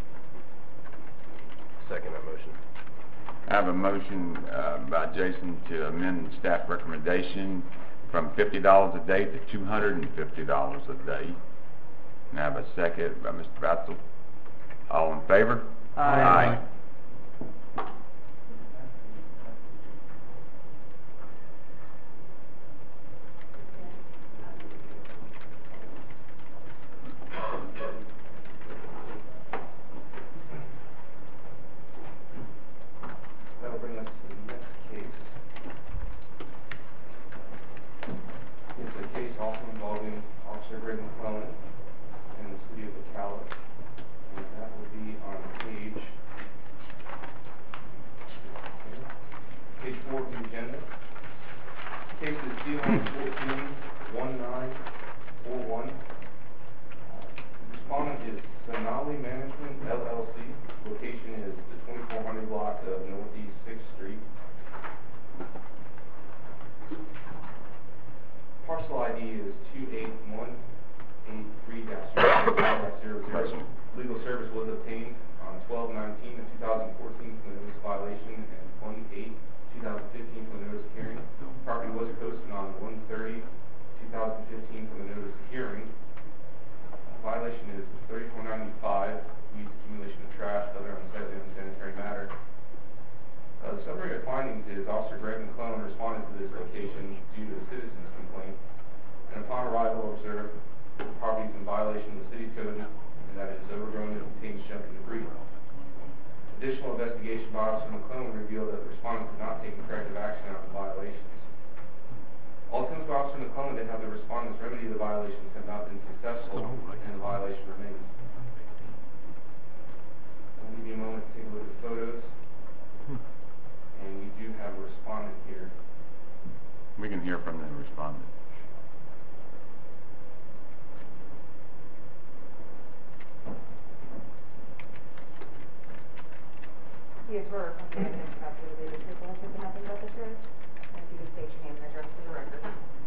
Second that motion. I have a motion, uh, by Jason to amend staff recommendation from fifty dollars a day to two hundred and fifty dollars a day. And I have a second by Mister Batzel. All in favor? Aye. That'll bring us to the next case. It's a case also involving Officer Greg McClellan in the city of Ocala. And that will be on page, page four of the agenda. Case is C one fourteen one nine four one. Respondent is Sonali Management L L C. Location is the twenty-four hundred block of Northeast Sixth Street. Parcel I D is two eight one eight three dash zero swear or something like this about the related truthful and nothing but the truth. And if you can state your name and address for the record.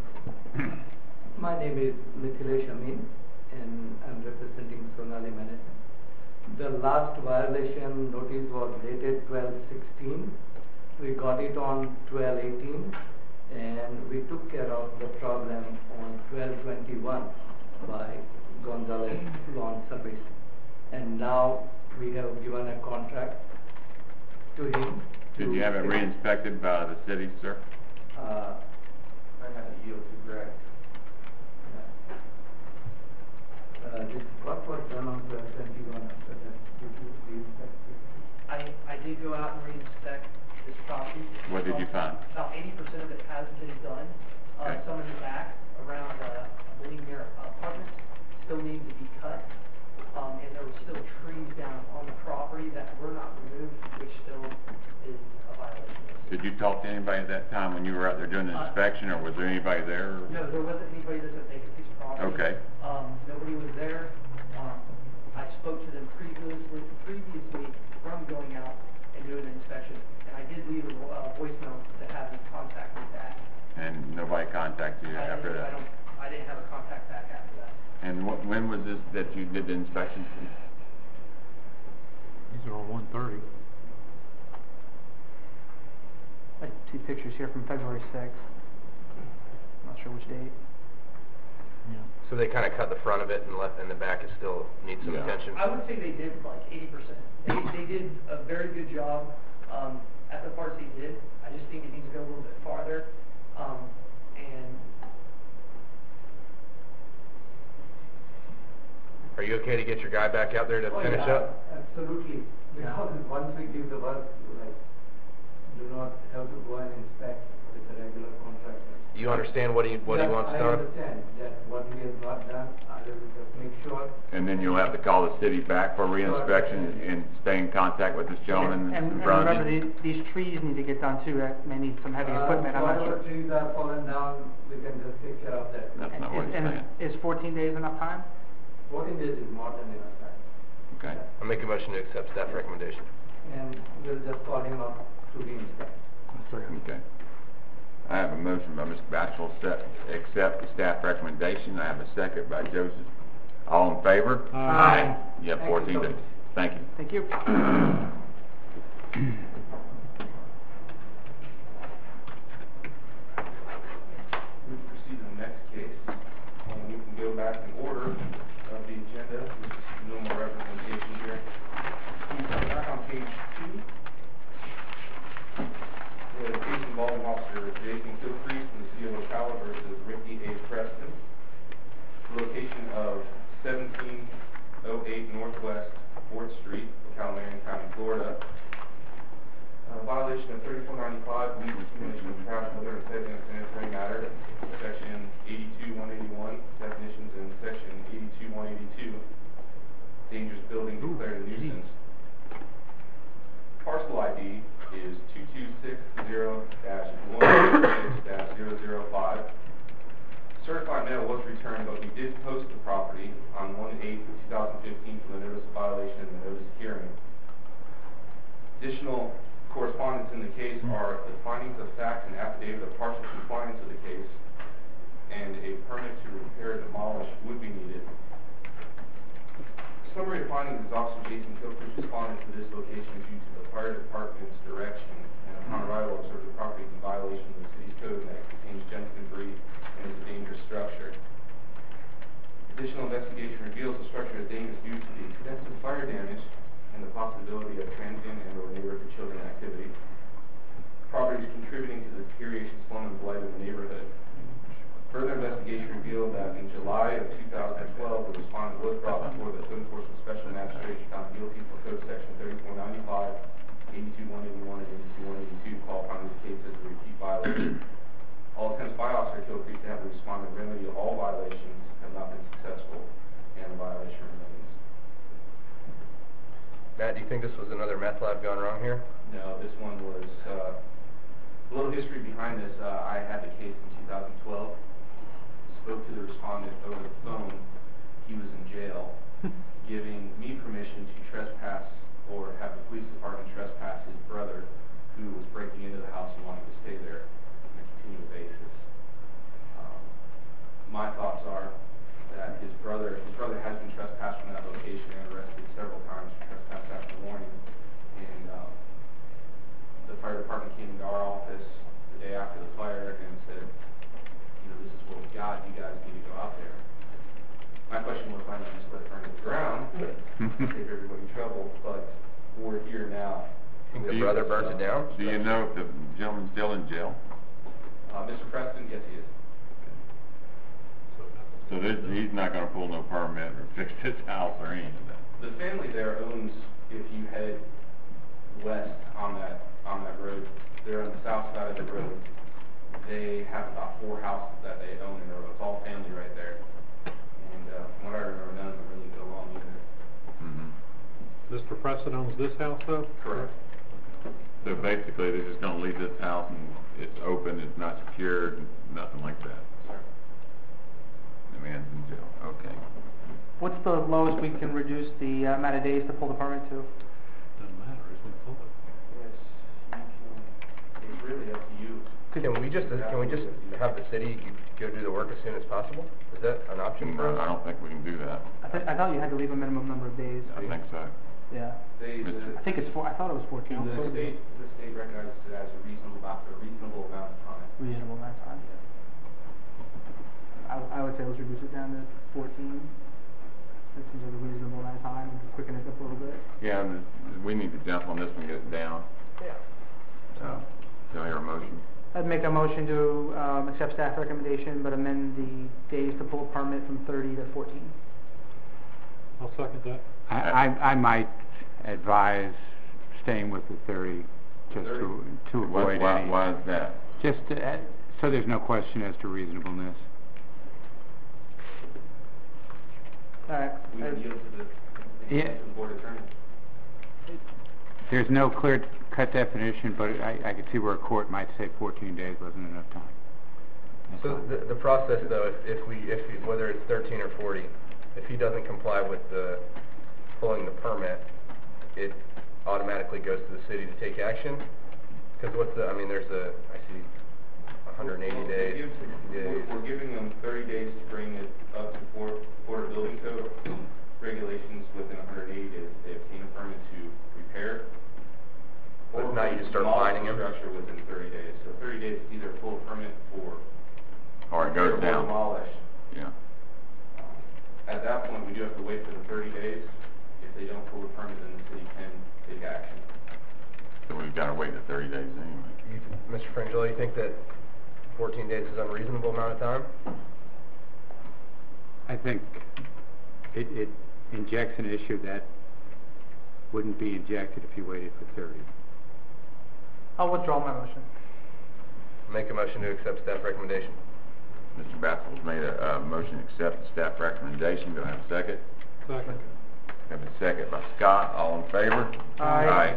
My name is Mithilesh Amin, and I'm representing Sonali Manhattan. The last violation notice was dated twelve sixteen. We got it on twelve eighteen, and we took care of the problem on twelve twenty-one by Gonzalez Lawn Service. And now we have given a contract to him. Did you have it re-inspected by the city, sir? Uh, I had to yield to Greg. Uh, this, what was done on twelve twenty-one after that? Did you re-inspect it? I, I did go out and re-inspect this property. What did you find? About eighty percent of it has been done. Uh, Okay. some in the back, around, uh, I believe near apartments, still need to be cut. Um, and there were still trees down on the property that were not removed, which still is a violation. Did you talk to anybody at that time when you were out there doing the Uh, inspection, or was there anybody there? or- No, there wasn't anybody that's a vacant piece of property. Okay. Um, nobody was there. Um, I spoke to them previously, previously from going out and doing an inspection, and I did leave a vo- uh, voicemail to have them contact me back. And nobody contacted you I after didn't- I that? don't, I didn't have a contact back after that. And what, when was this that you did the inspection? These are on one thirty. I see pictures here from February sixth. Not sure which date. Yeah. So they kinda cut the front of it and left, and the back is still, needs some Yeah. attention? I would say they did like eighty percent. They, they did a very good job, um, at the parts they did. I just think it needs to go a little bit farther, um, and Are you okay to get your guy back out there to Oh, finish yeah, up? Absolutely, because once we give the work, like, do not have to go and inspect with a regular contractor. You understand what he, what he Yes, wants I done? understand that what he has not done, I will just make sure. And then you'll have to call the city back for re-inspection and stay in contact with this gentleman And, in and front of remember, you? these, these trees need to get done too, that may need some heavy equipment, I'm not Uh, sure. whatever trees are fallen down, we can just take care of that. That's And not what is- he's and saying. is fourteen days enough time? Fourteen days is more than enough time. Okay. I'll make a motion to accept staff recommendation. And we'll just call him up to re-inspect. Okay. I have a motion by Mister Batchel, set, accept the staff recommendation. I have a second by Joseph. All in favor? Aye. You have Thank you fourteen so days. much. Thank you. Thank you. We proceed to the next case, and we can go back in order of the agenda. There's no more representation here. We come back on page two. The case involving Officer Jason Gilcrease from the City of Ocala versus Ricky A. Preston. Location of seventeen oh eight Northwest Fourth Street, Ocala, Marion County, Florida. Uh, violation of thirty-four ninety-five, legal accumulation of trash, other unsafe and sanitary matter, section eighty-two one eighty-one, definitions in section eighty-two one eighty-two, dangerous building declared a nuisance. Parcel I D is two two six zero dash one six dash zero zero five. Certified mail was returned, but we did post the property on one eight two thousand fifteen for the notice of violation and the notice of hearing. Additional correspondence in the case are the findings of fact and affidavit of partial compliance with the case, and a permit to repair or demolish would be needed. Summary of findings is Officer Jason Gilcrease responded to this location due to the fire department's direction, and upon arrival observed the property is in violation of the city's code and that it contains junk debris and is a dangerous structure. Additional investigation reveals the structure is dangerous due to the extensive fire damage and the possibility of transient and or neighborhood children activity. Property is contributing to the deterioration, slum, and blight of the neighborhood. Further investigation revealed that in July of two thousand twelve, the respondent was brought before the Code Enforcement Special Magistrate found guilty for Code Section thirty-four ninety-five, eighty-two one eighty-one, and eighty-two one eighty-two, qualifying this case as a repeat violation. All attempts by Officer Gilcrease to have the respondent remedy all violations have not been successful, and the violation remains. Matt, do you think this was another meth lab gone wrong here? No, this one was, uh, a little history behind this. Uh, I had the case in two thousand twelve. Spoke to the respondent over the phone. He was in jail, giving me permission to trespass or have the police department trespass his brother. save everybody trouble, but we're here now. Think Do the you- brother burnt it down? Do you know if the gentleman's still in jail? Uh, Mister Preston, yes, he is. So this, he's not gonna pull no permit or fix his house or any of that? The family there owns, if you head west on that, on that road, they're on the south side of the road. They have about four houses that they own in the road. It's all family right there. And, uh, from what I remember, none of them really get along either. Mm-hmm. Mister Preston owns this house though? Correct. So basically, they're just gonna leave this house and it's open, it's not secured, nothing like that? Sorry. The man's in jail, okay. What's the lowest we can reduce the uh, amount of days to pull the permit to? Doesn't matter, he's gonna pull it. Yes, you can, it's really up to you. Can we just, can we just have the city go do the work as soon as possible? Is that an option for No, us? I don't think we can do that. I, th I thought you had to leave a minimum number of days. I think so. Yeah. They, the, I think it's four, I thought it was fourteen. the state, the state recognizes it as a reasonable amount, a reasonable amount of time. Reasonable amount of time. I, I would say let's reduce it down to fourteen. That seems like a reasonable amount of time, and quicken it up a little bit. Yeah, and we need to jump on this one, get it down. Yeah. So, do I hear a motion? I'd make a motion to, um, accept staff recommendation, but amend the days to pull a permit from thirty to fourteen. I'll second that. I, I, I might advise staying with the thirty, just to, to Why- avoid why- any. Why is that? Just, to, uh, so there's no question as to reasonableness. Alright. We can yield to the, Yeah. to the board attorney. There's no clear-cut definition, but I, I could see where a court might say fourteen days wasn't enough time. That's So all. the, the process though, if, if we, if, he- whether it's thirteen or forty, if he doesn't comply with the, pulling the permit, it automatically goes to the city to take action? Cause what's the, I mean, there's a, I see one hundred eighty Well, they days, give- sixty days. We're, we're giving them thirty days to bring it up to Florida, Florida Building Code regulations within one hundred eighty days. They obtain a permit to repair. But or now you just start demolish fining the them? structure within thirty days. So thirty days is either pull a permit for Or it repair goes down? demolish. Yeah. Um, At that point, we do have to wait for the thirty days. If they don't pull the permit, then the city can take action. So we've gotta wait the thirty days anyway. You, Mister Frangilli, you think that fourteen days is an unreasonable amount of time? I think it, it injects an issue that wouldn't be injected if you waited for thirty. I'll withdraw my motion. Make a motion to accept staff recommendation. Mister Bassel's made a, uh motion to accept the staff recommendation. Do I have a second? Second. Have a second by Scott. All in favor? Aye.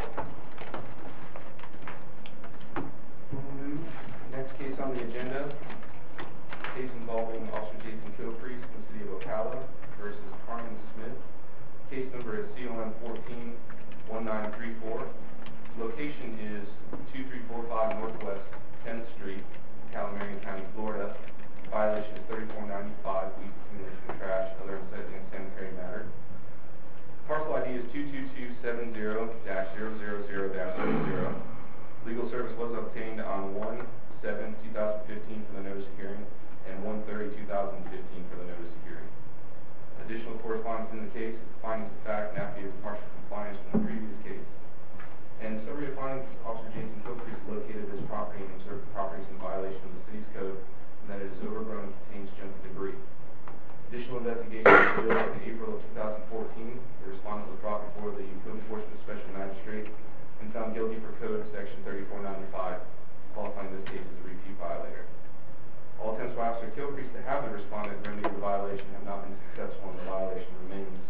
Next case on the agenda, case involving Officer Jason Kilpriest in the city of Ocala versus Carmen Smith. Case number is C O M fourteen one nine three four. Location is two three four five Northwest tenth Street, Calamarian County, Florida. Violation is thirty-four ninety-five, weed accumulation of trash, other unsightly and sanitary matter. Parcel I D is two two two seven zero dash zero zero zero dash zero zero. Legal service was obtained on one seven two thousand fifteen for the notice of hearing and one thirty two thousand fifteen for the notice of hearing. Additional correspondence in the case, findings of fact, and affidavit of partial compliance from the previous case. And summary of findings, Officer Jason Kilpriest located this property and observed the property is in violation of the city's code and that it is overgrown and contains junk and debris. Additional investigation was revealed that in April of two thousand fourteen, the respondent was brought before the Code Enforcement Special Magistrate and found guilty for Code Section thirty-four ninety-five, qualifying this case as a repeat violator. All attempts by Officer Kilpriest to have the respondent remedy the violation have not been successful and the violation remains.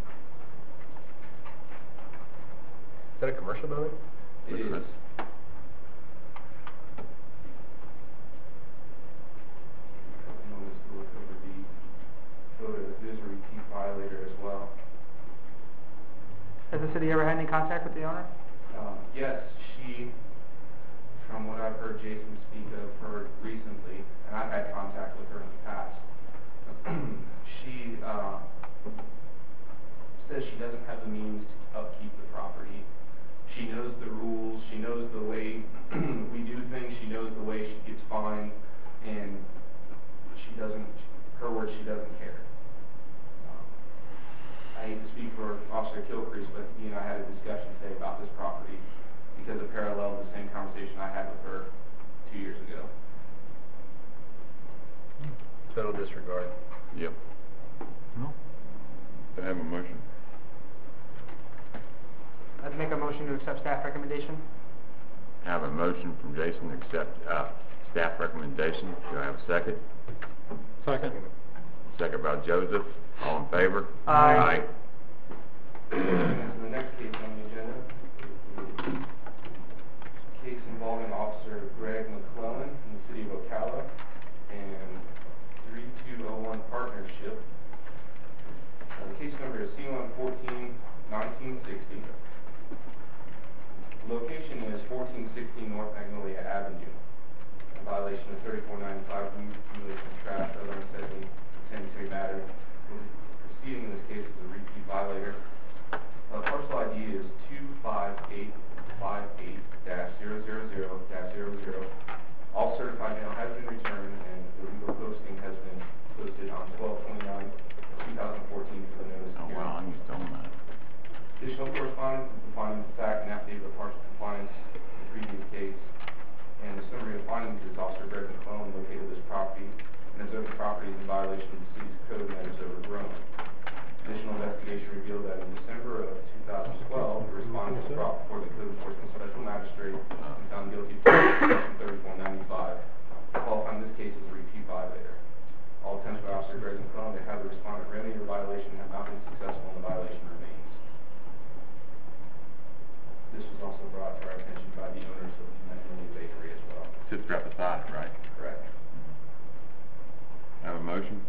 Is that a commercial building? It is. What's that? You want us to look over the photos, it is a repeat violator as well. Has the city ever had any contact with the owner? Um, yes, she, from what I've heard Jason speak of her recently, and I've had contact with her in the past, she, uh, says she doesn't have the means to upkeep the property. She knows the rules, she knows the way we do things, she knows the way she gets fined, and she doesn't, her word, she doesn't care. Um, I hate to speak for her Have a motion? I'd make a motion to accept staff recommendation. Have a motion from Jason to accept, uh, staff recommendation. Do I have a second? Second. Second by Joseph. All in favor? Aye. The next case on the agenda is the case involving Officer Greg McClellan in the city of Ocala and three two oh one Partnership. Uh, the case number is C one fourteen nineteen sixty. Location is fourteen sixteen North Magnolia Avenue. A violation of thirty-four ninety-five, accumulation of trash, other unsettling, sanitary matter. Proceeding in this case is a repeat violator. Uh, parcel I D is two five eight five eight dash zero zero zero dash zero zero. All certified mail has been returned and the legal posting has been posted on twelve twenty-nine two thousand fourteen for the notice of Oh, hearing. wow, I used to own that. Additional correspondence is the findings of fact and affidavit of partial compliance in the previous case. And the summary of findings is Officer Greg McClellan located this property and observed the property is in violation of the city's code and that is overgrown. Additional investigation revealed that in December of two thousand twelve, the respondent was brought before the code enforcement special magistrate and found guilty of section thirty-four ninety-five, qualifying this case as a repeat violator. All attempts by Officer Greg McClellan to have the respondent remedy the violation have not been successful and the violation remains. This was also brought to our attention by the owners of the Magnolia Bakery as well. Sits right beside it, right? Correct. Have a motion?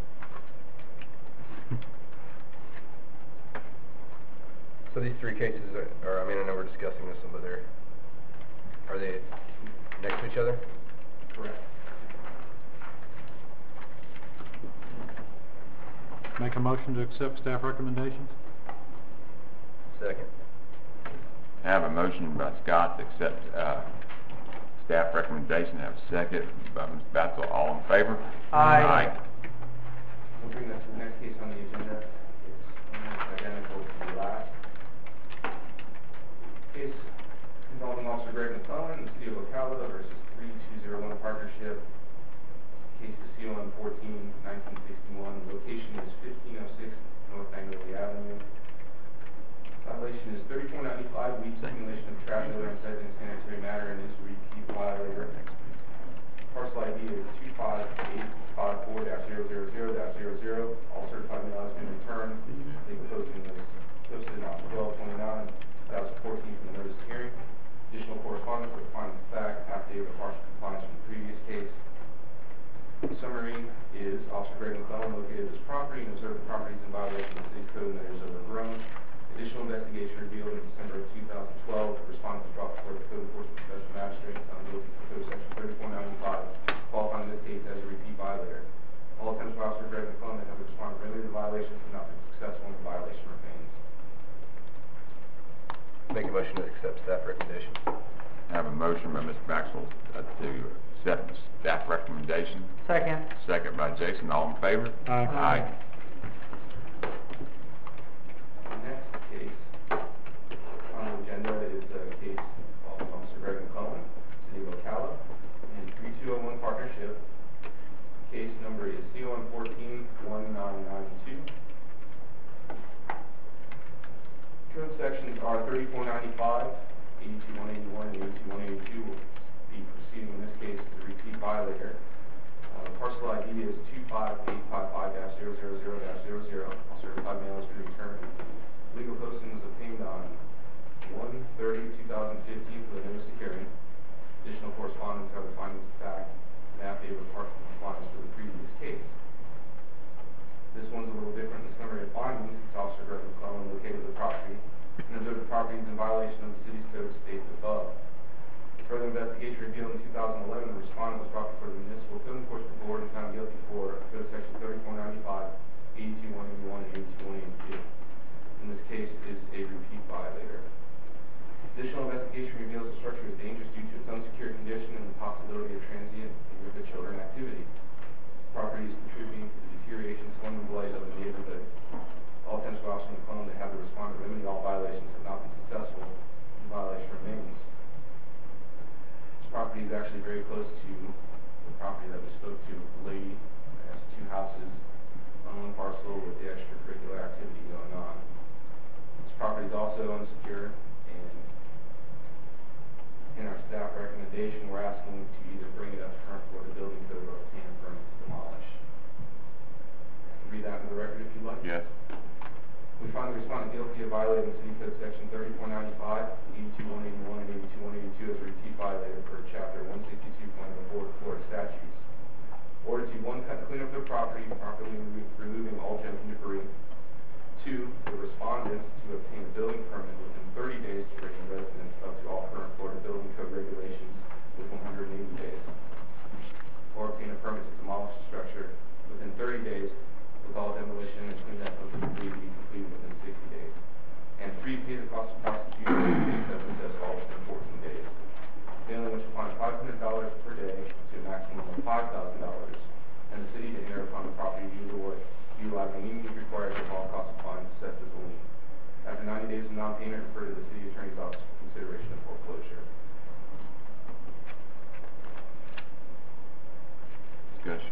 So these three cases are, are, I mean, I know we're discussing this one, but they're, are they next to each other? Correct. Make a motion to accept staff recommendations? Second. Have a motion by Scott to accept, uh, staff recommendation. Have a second by Miz Batzel. All in favor? Aye. Aye. We'll bring that to the next case on the agenda. It's almost identical to the last. Case involving Officer Greg McClellan in the city of Ocala versus three two zero one Partnership. Case is C O M fourteen nineteen sixty-one. Location is fifteen oh six North Magnolia Avenue. Violation is thirty-four ninety-five, weeks accumulation of trash, other unsettling sanitary matter, and is a repeat violator. Parcel I D is two five eight five four dash zero zero zero dash zero zero. All certified mail has been returned. Legal posting was posted on twelve twenty-nine two thousand fourteen from the notice of hearing. Additional correspondence with findings of fact, affidavit of partial compliance from the previous case. The summary is Officer Greg McClellan located this property and observed the property is in violation of the city's code and that it is overgrown. Additional investigation revealed in December of two thousand twelve, the respondent was brought before the code enforcement special magistrate and found guilty for code section thirty-four ninety-five, qualifying this case as a repeat violator. All attempts by Officer Greg McClellan to have the respondent remedy the violation have not been successful and the violation remains. Make a motion to accept staff recommendation. Have a motion by Mister Maxwell uh, to accept the staff recommendation. Second. Second by Jason. All in favor? Aye. Aye. The next case on the agenda is a case of Officer Greg McClellan, City of Ocala, and three two oh one Partnership. Case number is C O M fourteen one nine nine two. Code sections are thirty-four ninety-five, eighty-two one eighty-one, and eighty-two one eighty-two. Will be proceeding in this case as a repeat violator. Uh, parcel I D is two five eight five five dash zero zero zero record if you like. Yes. We find the respondent guilty of violating City Code Section thirty-four ninety-five, eighty-two one eighty-one, and eighty-two one eighty-two as a repeat violator per Chapter one sixty-two point oh four Florida statutes. Order to, one, cut and clean up their property, properly remo- removing all junk and debris. Two, the respondent to obtain a building permit within thirty days to bring the residents up to all current Florida building code regulations with one hundred eighty days. Or obtain a permit to demolish the structure within thirty days with all demolition and cleanup of the debris to be completed within sixty days. And three, pay the cost of prosecution in case of assess all within fourteen days. Failing which will fine five hundred dollars per day to a maximum of five thousand dollars, and the city to enter upon the property utilizing any means required to all costs of fines assessed as a lien. After ninety days of non-payment, refer to the city attorney's office for consideration of foreclosure. Discussion.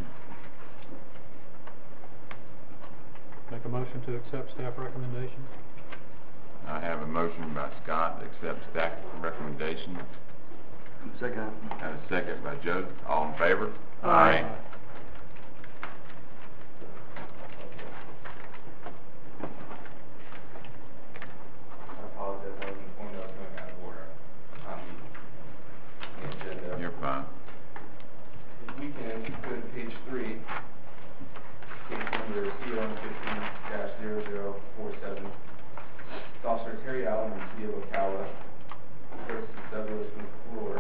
Make a motion to accept staff recommendation. I have a motion by Scott to accept staff recommendation. Second. Have a second by Joe. All in favor? Aye. I apologize, I was informed I was going out of order on the agenda. You're fine. This weekend, if you go to page three, case number C O fifteen dash zero zero four seven. It's Officer Terry Allen in the city of Ocala, versus Douglas McClure,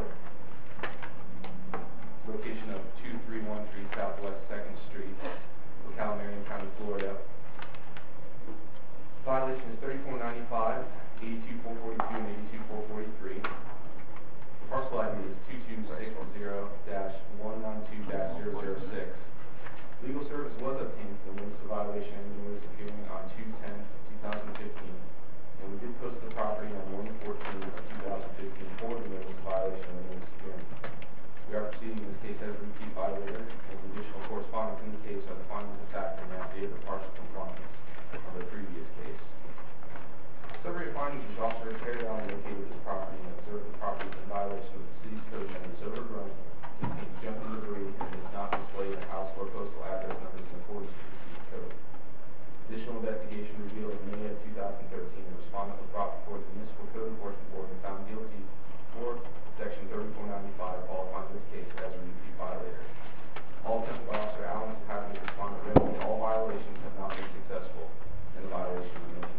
location of two three one three Southwest second Street, Ocala, Marion County, Florida. Violation is thirty-four ninety-five, eighty-two four forty-two, and eighty-two four forty-three. Parcel I D is two two six zero dash one nine two dash zero zero six. Legal service was obtained for the notice of violation and notice of hearing on two ten two thousand fifteen. And we did post the property on one fourteen of two thousand fifteen for the notice of violation and notice of hearing. We are proceeding in this case as a repeat violator, and the additional correspondence in the case are the findings of fact and the affidavit of partial compliance of the previous case. Summary findings is Officer Terry Allen located this property and observed the property is in violation of the city's code and is overgrown, contains junk and debris, and does not display the house or postal address numbers in accordance with the city's code. Additional investigation revealed in May of two thousand thirteen, the respondent was brought before the Municipal Code Enforcement Board and found guilty for Section thirty-four ninety-five, qualifying this case as a repeat violator. All attempts by Officer Allen to have the respondent remedy all violations have not been successful, and the violation remains.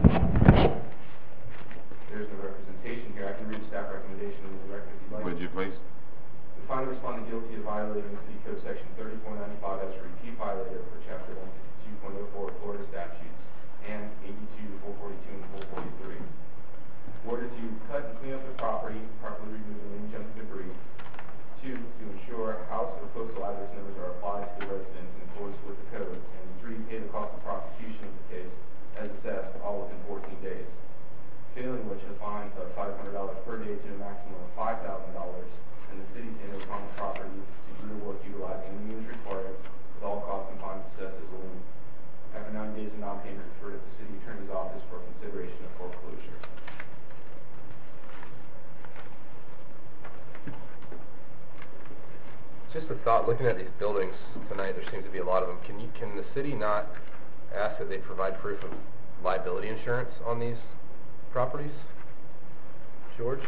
There is no representation here. I can read staff recommendation in the record if you'd like. Would you please? We find the respondent guilty of violating City Code Section thirty-four ninety-five as a repeat violator for Chapter one sixty-two point oh four Florida statutes and eighty-two four forty-two and four forty-three. Order to cut and clean up the property, properly removing any junk and debris. Two, to ensure house or postal address numbers are applied to the residents in accordance with the code. And three, pay the cost of prosecution of the case as assessed, all within fourteen days. Failing which, a fine of five hundred dollars per day to a maximum of five thousand dollars, and the city to enter upon the property to do the work utilizing any means required with all costs and fines assessed as a lien. After nine days of non-payment, refer to the city attorney's office for consideration of foreclosure. Just a thought, looking at these buildings tonight, there seems to be a lot of them. Can you, can the city not ask that they provide proof of liability insurance on these properties? George?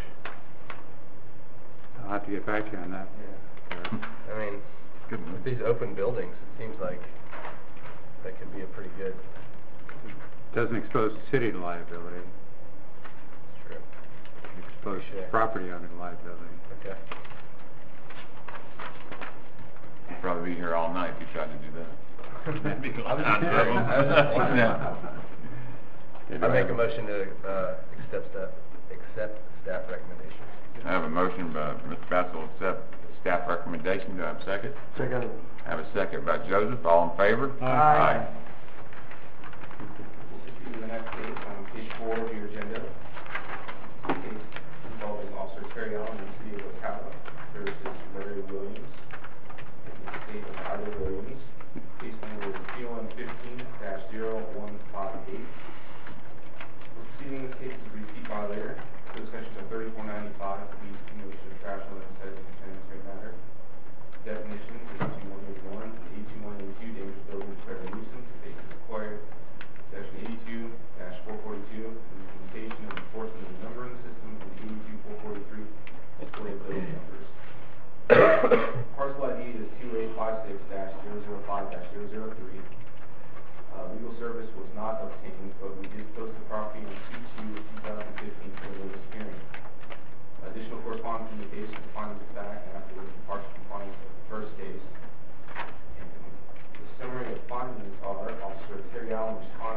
I'll have to get back to you on that. Yeah. I mean, with these open buildings, it seems like that could be a pretty good... Doesn't expose the city to liability. True. It exposes the property owner to liability. Okay. You'd probably be here all night if you tried to do that. That'd be I was lots just of kidding. trouble. I was just kidding. Yeah. I make a motion to uh, accept staff, accept staff recommendation. I have a motion by Mister Bassel to accept staff recommendation. Do I have a second? Second. I have a second by Joseph. All in favor? Aye. We'll proceed to the next case on page four of your agenda. Case involving Officer Terry Allen in the city of Ocala versus Larry Williams in the state of Ida Williams. Case number is P O N fifteen dash zero one five eight. We're proceeding this case as a repeat violator. Code sections are thirty-four ninety-five, abuse, accumulation of trash, or unsatisfactory contaminatory matter. Definitions is eighty-two one eighty-one, eighty-two one eighty-two, dangerous building, declared a nuisance,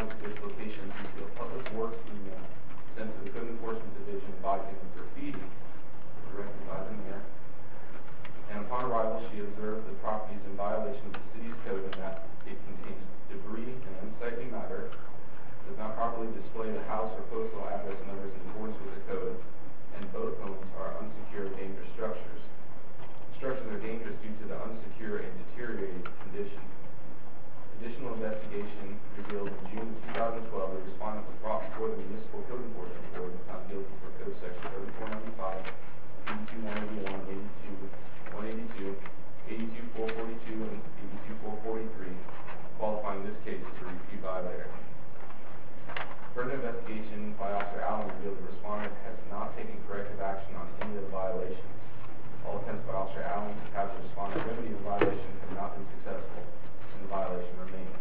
responded to this location due to a public works email sent to the Code Enforcement Division advising of graffiti directed by the mayor. And upon arrival, she observed the property is in violation of the city's code and that it contains debris and unsightly matter, does not properly display the house or postal address numbers in accordance with the code, and both homes are unsecured, dangerous structures. Structures are dangerous due to the unsecure and deteriorated condition. Additional investigation revealed in June of two thousand twelve, the respondent was brought before the Municipal Code Enforcement Board and found guilty for Code Section thirty-four ninety-five, eighty-two one eighty-one, eighty-two one eighty-two, eighty-two four forty-two, and eighty-two four forty-three, qualifying this case as a repeat violator. Further investigation by Officer Allen revealed the respondent has not taken corrective action on any of the violations. All attempts by Officer Allen to have the respondent remedy the violation have not been successful, and the violation remains.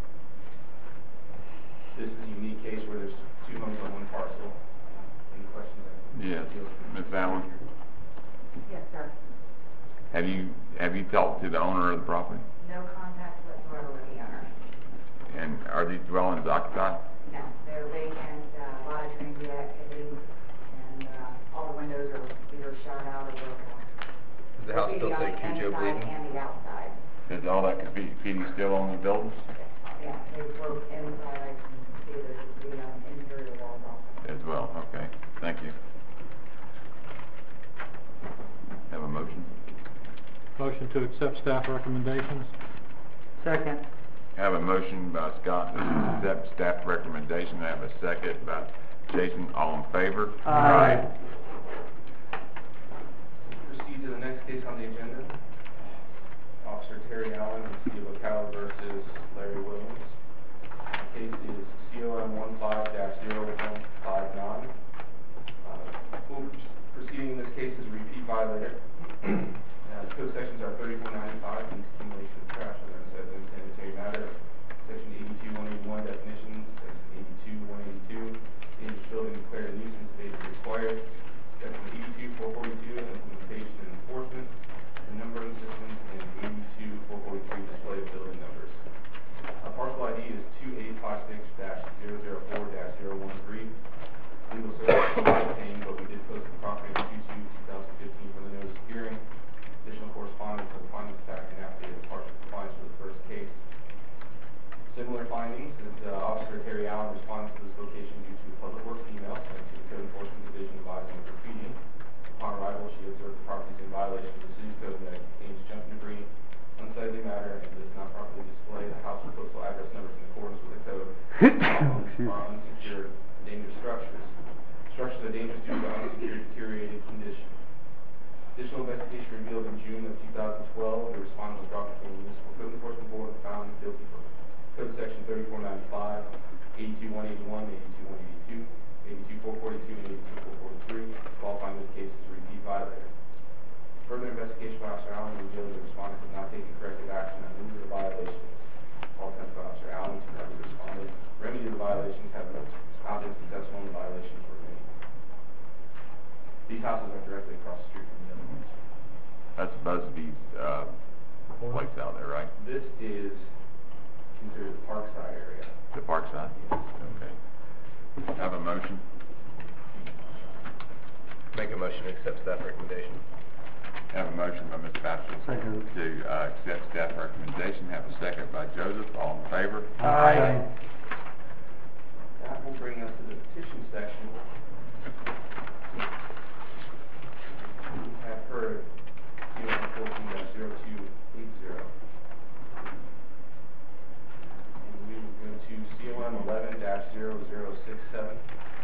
This is a unique case where there's two homes on one parcel. Any questions? Yes, Miz Allen, Yes, sir. have you, have you talked to the owner of the property? No contact whatsoever with the owner. And are these dwellings occupied? No, they're vacant, uh, a lot of transient activity, and, uh, all the windows are either shot out or broken off. Does the house still say Cujo Inside Bleeding? and the outside. Is all that graffiti still on the buildings Yeah, they broke inside, I can see the, the, um, interior walls also. as well? Okay, thank you. Have a motion? Motion to accept staff recommendations. Second. Have a motion by Scott to accept staff recommendation. I have a second by Jason. All in favor? Aye. Proceed to the next case on the agenda. Officer Terry Allen in the City of Ocala versus Larry Williams. The case is C O M one five dash zero one five nine. Uh, proceeding in this case is a repeat violator. Uh, code sections are thirty-four ninety-five, accumulation of trash and unsaid and sanitary matter. Section eighty-two one eighty-one definitions. Section eighty-two one eighty-two, dangerous building declared a nuisance, date required. Section eighty-two four forty-two, implementation and enforcement. The numbering systems, and eighty-two four forty-three, display of building numbers. Uh, parcel I D is two eight five six dash zero zero four dash zero one three. Legal services were obtained, but we did post the property on Q two two thousand fifteen for the notice of hearing. Additional correspondence for the findings of fact and affidavit of partial compliance for the first case. Similar findings is uh, Officer Terry Allen responded to this location due to a public works email sent to the Code Enforcement Division advising of graffiti. Upon arrival, she observed the property is in violation of the city's code and that it contains junk and debris, unsightly matter, and does not properly display the house or postal address numbers in accordance with the code. All homes are unsecured, dangerous structures. Structures are dangerous due to unsecured, deteriorated condition. Additional investigation revealed in June of two thousand twelve, the respondent was brought before the Municipal Code Enforcement Board and found guilty for Code Section thirty-four ninety-five, eighty-two one eighty-one, eighty-two one eighty-two, eighty-two four forty-two, and eighty-two four forty-three, qualifying this case as a repeat violator. Further investigation by Officer Allen revealed the respondent has not taken corrective action on any of the violations. All attempts by Officer Allen to have the respondent remedy the violations have not been successful and the violations were remedied. These houses are directly across the street from the other ones. That's supposed to be, uh, place out there, right? This is considered the Parkside area. The park side? Yes. Okay. Have a motion? Make a motion to accept staff recommendation. Have a motion by Miz Patterson to, uh, accept staff recommendation. Have a second by Joseph. All in favor? Aye. That will bring us to the petition section. We have heard C O M fourteen dash zero two eight zero. And we will go to C O M eleven dash zero zero six seven.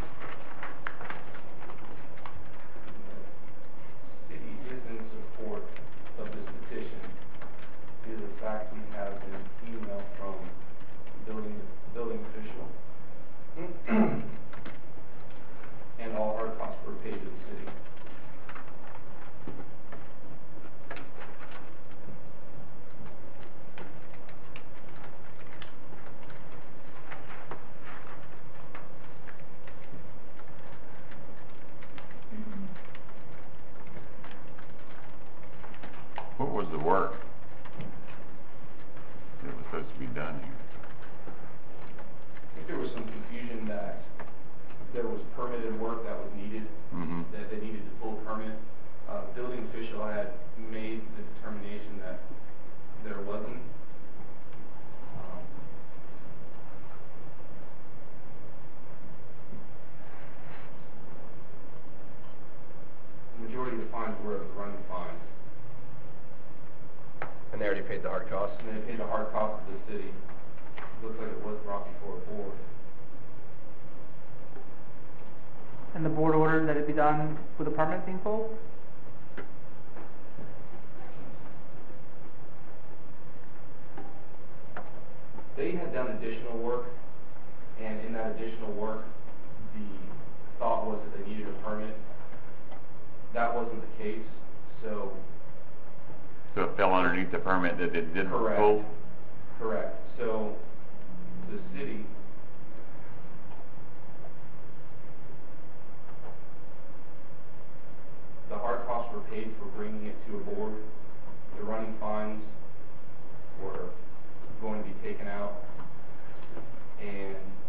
The city is in support of this petition due to the fact we have an email from the building, building official and all hard costs were paid to the city. was some confusion that there was permitted work that was needed, Mhm. that they needed to pull permit. Uh, building official had made the determination that there wasn't. Um, The majority of the fines were running fines, And they already paid the hard costs? and they paid the hard cost to the city. Looks like it was brought before a board. And the board ordered that it be done with a permit being pulled? They had done additional work, and in that additional work, the thought was that they needed a permit. That wasn't the case, so. So it fell underneath the permit that it didn't Correct. pull? Correct. So